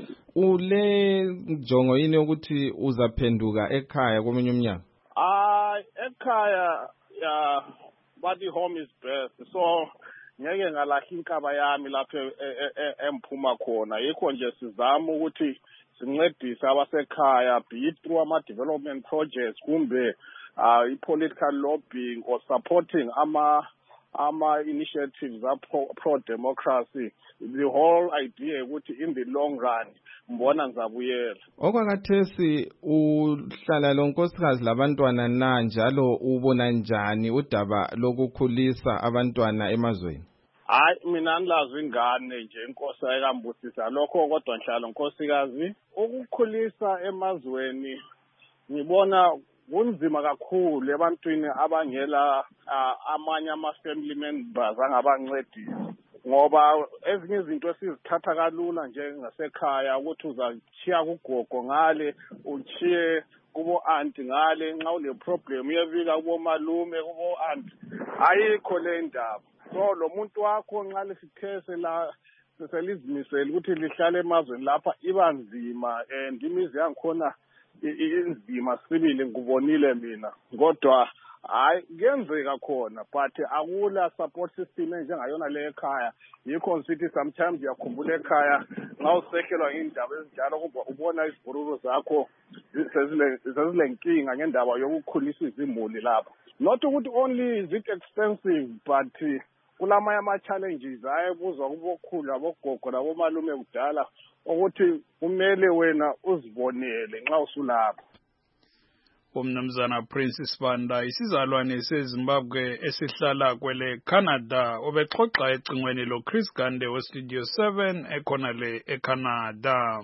ule njongo yini ukuthi uzaphenduka ekhaya komunye umnyaka? Ah, ekhaya ya bathi home is best. So ngeke ngalahla inkaba yami lapha emphuma khona. Yikho nje sizama ukuthi sincedise abasekhaya, be it through ama development projects kumbe uh, political lobbying or supporting ama ama initiatives are pro, pro democracy. The whole idea ukuthi in the long run mbona nzabuyela. Okwakathesi uhlala lonkosikazi labantwana na njalo ubona njani udaba lokukhulisa abantwana emazweni? Hayi mina ngilazi ingane nje inkosi ayikambusisa lokho, kodwa nhlalo nkosikazi ukukhulisa emazweni ngibona kunzima kakhulu ebantwini abangela uh, amanye ama-family members angabancedisi, ngoba ezinye izinto esizithatha kalula nje ngasekhaya ukuthi uzachiya kugogo ngale uchiye kubo anti ngale nxa ule problem uyafika kubo malume kubo anti ayikho le ndaba. So lo muntu wakho nxa lesithese la selizimisela ukuthi lihlale emazweni lapha iba nzima and imizi yangikhona inzima sibili ngubonile mina kodwa hayi kuyenzeka khona but akula support system enjengayona le ekhaya yikho ngithi sometimes uyakhumbula ekhaya nxa usekelwa indaba ezinjalo kuba ubona izibhururu zakho sezilenkinga ngendaba yokukhulisa izimuli lapha. Not ukuthi only is it expensive but kulamanye ama-challenges ayebuzwa kubokhulu abogogo labomalume kudala ukuthi kumele wena uzibonele nxa usulapha. Umnumzana Prince Sibanda isizalwane seZimbabwe esihlala kwele Canada obexoxa ecingweni lo Chris Gande we Studio seven ekhona le eCanada.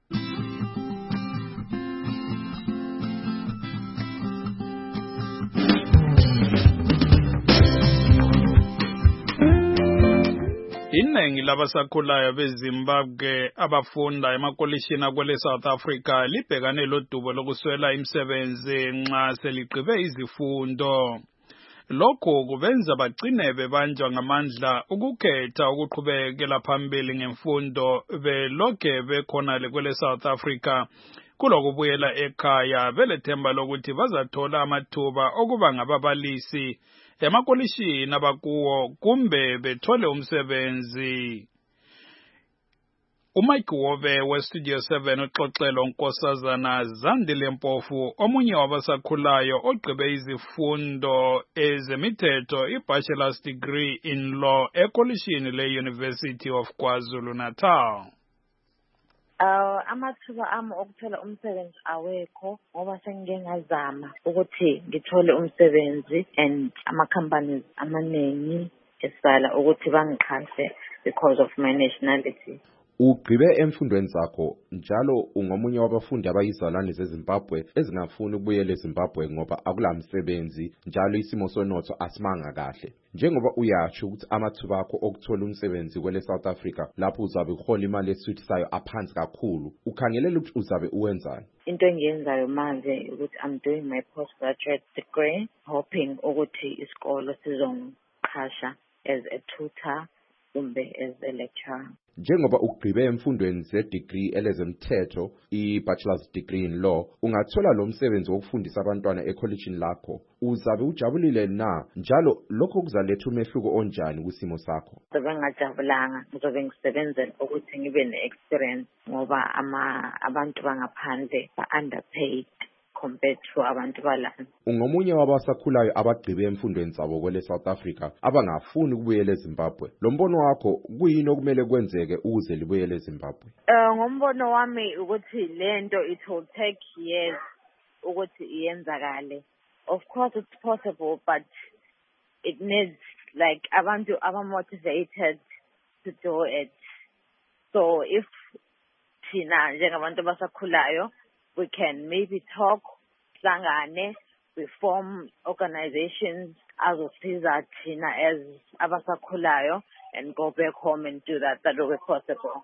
Iningi labasakhulayo beZimbabwe abafunda emakolishini akwele South Africa libhekane lodubo lokuswela imisebenzi nxa seligqibe izifundo. Lokho kubenza bagcine bebanjwa ngamandla ukukhetha ukuqhubekela phambili ngemfundo belokhe bekhona kwele South Africa kulokubuyela ekhaya belethemba lokuthi bazathola amathuba okuba ngababalisi emakolishini abakuwo kumbe bethole umsebenzi. uMike Wobe we Studio seven uxoxela uNkosazana Zandile Mpofu omunye wabasakhulayo ogqibe izifundo ezemithetho i-bachelor's degree in law ekolishini le-University of KwaZulu-Natal. Uh, amathuba ami okuthola umsebenzi awekho ngoba sengike ngazama ukuthi ngithole umsebenzi and ama-companies amaningi esala ukuthi bangiqhashe because of my nationality. Ugqibe emfundweni zakho njalo ungomunye wabafundi abayizalwane zeZimbabwe ezingafuni ukubuyela eZimbabwe ngoba akulamsebenzi njalo isimo sonotho asimanga kahle. Njengoba uyasho ukuthi amathuba akho okuthola umsebenzi kwele South Africa lapho uzabe uhola imali eswithisayo aphansi kakhulu, ukhangelela ukuthi uzabe uwenzani? Into engiyenzayo manje ukuthi I'm doing my postgraduate degree hoping ukuthi isikolo sizongiqhasha as a tutor kumbe as a lecturer. Njengoba ugqibe emfundweni ze-degree elezemthetho, i-bachelor's degree in law, ungathola lo msebenzi wokufundisa abantwana ekolishini lakho. Uzabe ujabulile na? Njalo lokho kuzaletha umehluko onjani kwisimo sakho? Ngizobe ngajabulanga, ngizobe ngisebenzela ukuthi ngibe ne-experience ngoba ama abantu bangaphandle ba-underpaid compared to abantu balana. Ungomunye wabasakhulayo abagqibe emfundweni zabo kwele South Africa abangafuni ukubuyela eZimbabwe. Lo mbono wakho kuyini okumele kwenzeke ukuze libuyele eZimbabwe? Eh ngombono wami ukuthi lento it will take years ukuthi iyenzakale. Of course it's possible but it needs like abantu aba motivated to do it. So if thina njengabantu basakhulayo we can maybe talk, hlangane, we form organizations azosiza thina as abasakhulayo and go back home and do that. That will be possible.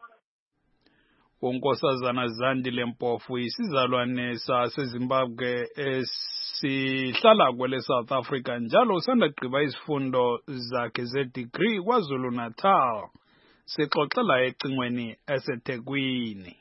uNkosazana Zandile Mpofu isizalwane saseZimbabwe esihlala kwele South Africa njalo usandagqiba izifundo zakhe ze-degree KwaZulu-Natal. Sixoxela ecingweni eseThekwini.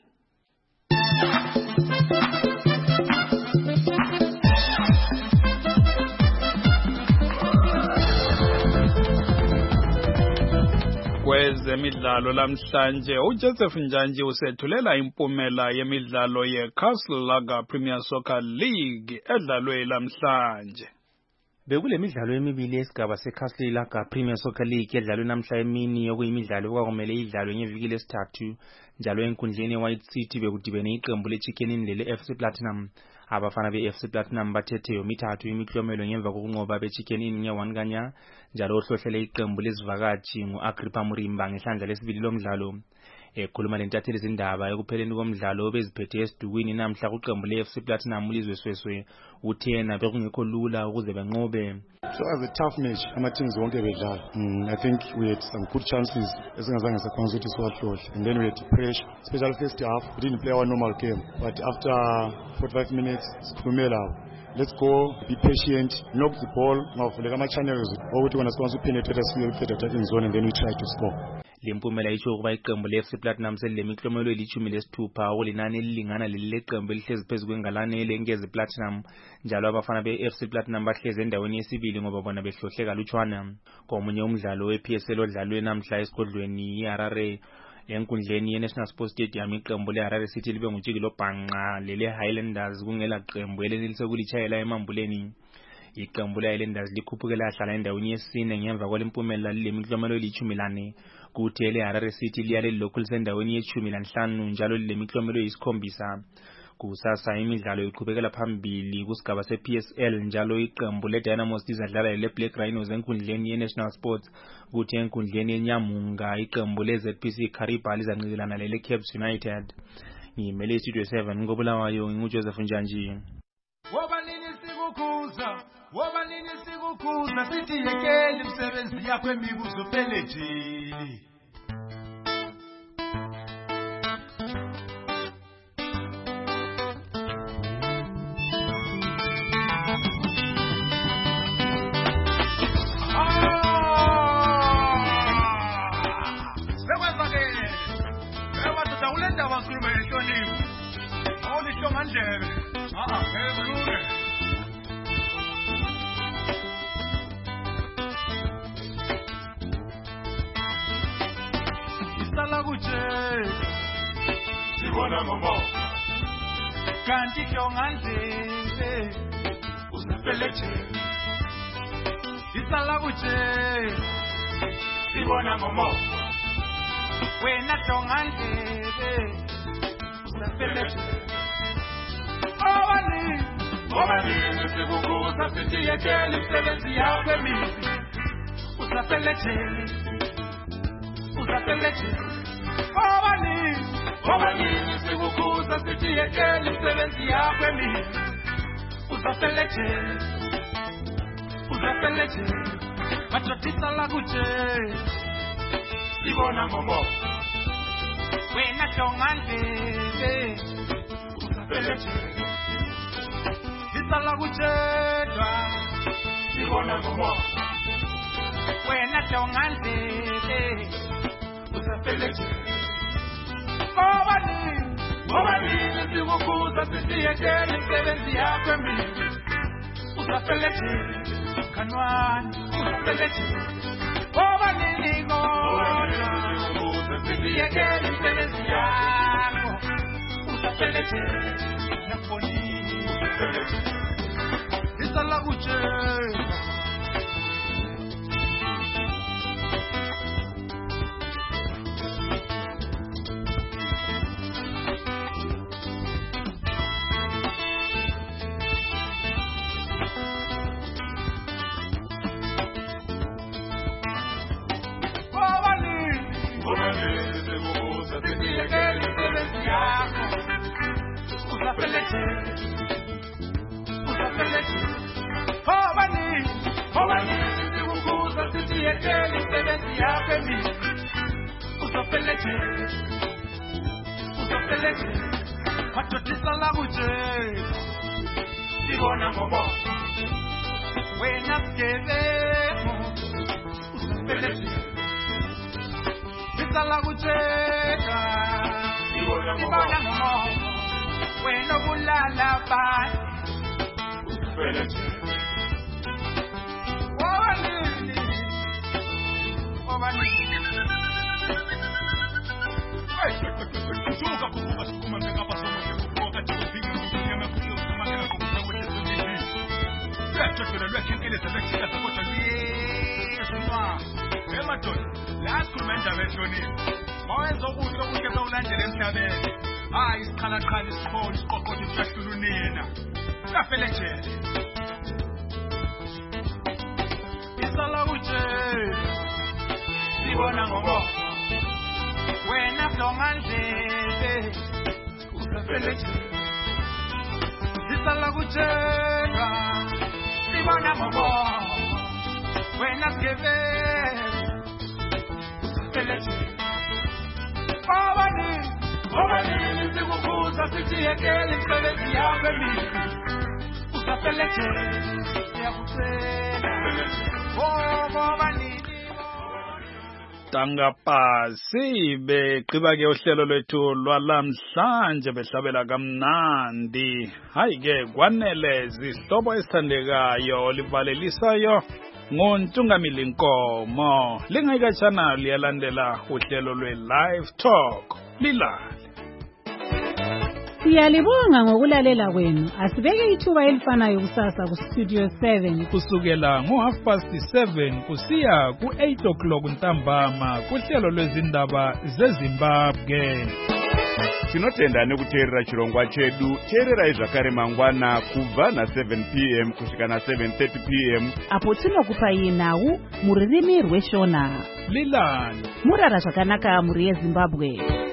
Kwezemidlalo lamhlanje uJoseph Njanji usethulela impumela yemidlalo yeCastle Lager Premier Soccer League edlalwe lamhlanje. Bekule midlalo emibili yesigaba seCastle Lager Premier Soccer League edlalwe namhla emini okuyimidlalo okwakumele idlalwe ngeviki lesithathu njalo enkundleni eWhite City bekudibene iqembu leChicken Inn lele-F C Platinum. Abafana be-F C Platinum bathethe yomithathu imiklomelo ngemva kokunqoba beChicken Inn nge-one kanya njalo ohlohlele iqembu lezivakatshi ngu-Agrippa Murimba ngehlandla lesibili lomdlalo. ekhuluma lentatheli izindaba ekupheleni komdlalo beziphethe esidukwini namhla kuqembu le-F C Platinum ulizwe Sweswe uthena bekungekho lula ukuze benqobe. So as a tough match, ama teams wonke bedlala. Mm, I think we had some good chances esingazange sakwanisa ukuthi siwahlole, and then we had pressure, especially first half. We didn't play our normal game, but after forty-five minutes sikhulume lawo. Let's go, be patient, knock the ball, ngavuleka ama channels ukuthi wona sikwanisa upenetrate siye ku third attacking zone, and then we try to score. Limpumela isho ukuba iqembu le-F C Platinum selilemiklomelo elithumi lesithupha okulinani elilingana leli leqembu elihlezi phezu kwengalane elenkezi Platinum, njalo abafana be-F C Platinum bahlezi endaweni yesibili ngoba bona behlohle kalutshwana. Komunye umdlalo we-P S L odlalwe namhla esigodlweni iHarare enkundleni ye-National Sports Stadium, iqembu le-Harare City libe ngutshikilo bhanqa lele Highlanders kungela qembu elelisekulitshayela emambuleni. Iqembu le-Highlanders likhuphukela lahlala endaweni yesine ngemva kwalempumela lilemiklomelo elithumi lane, kuthi ele-Harare City liyale lilokhu endaweni yethumi lanhlanu njalo lilemiklomelo eyisikhombisa. Kusasa imidlalo iqhubekela phambili kusigaba se-P S L, njalo iqembu le-Dynamos lizadlala le-Black Rhinos enkundleni ye-National Sports, kuthi enkundleni yeNyamunga iqembu le-Z P C Kariba lizanqikelana lele-Caps United. Ngimele iStudio seven ngobulawayo nginguJoseph Njanji. Woba nini sikukhuza, woba nini sikukhuza, sithi yekeli umsebenzi yakho emibuzo pelejini. Kanti kyongandle usapeleche isala kuche sibona ngomo wena tongandle usapeleche obani obani sikukuza sithi yekeli umsebenzi yakho emibi usapeleche usapeleche obani obani sikukuza sithi yekeli umsebenzi yakho emibi usapeleche usapeleche matotisa la kuche sibona ngomo wena tongandle usapeleche isala kuchedwa sibona ngomo wena tongandle usapeleche obani obani sikukuza sithi yekeli umsebenzi yakho emibi usapeleche kanwani usapeleche obani ngona sithi yekeli umsebenzi yakho usapeleche nakoni usapeleche isala kuchedwa. wena flongandlebe usafeleje sisala kutshela sibona mobo wena skebe usafeleje obani obani sikubuza sithi yekela imisebenzi yakho emibi usafeleje siyakucela oh obani Tangapasi begqiba ke uhlelo lwethu lwalamhlanje behlabela kamnandi. Hayi ke kwanele zihlobo esithandekayo livalelisayo ngoNtungamili Nkomo. Lingayikatshana liyalandela uhlelo lwe-Live Talk. Lilale. Siyalibonga ngokulalela kwenu. Asibeke ithuba elifanayo kusasa ku Studio seven kusukela ngo half past seven kusiya ku eight o'clock ntambama kuhlelo lwezindaba zeZimbabwe. Tinotenda nekuteerera chirongwa chedu. Teererai zvakare mangwana kubva na seven p m kusvika na seven thirty p m apo tinokupai nhau muririmi rweshona. Lilani Murara zvakanaka muri yeZimbabwe.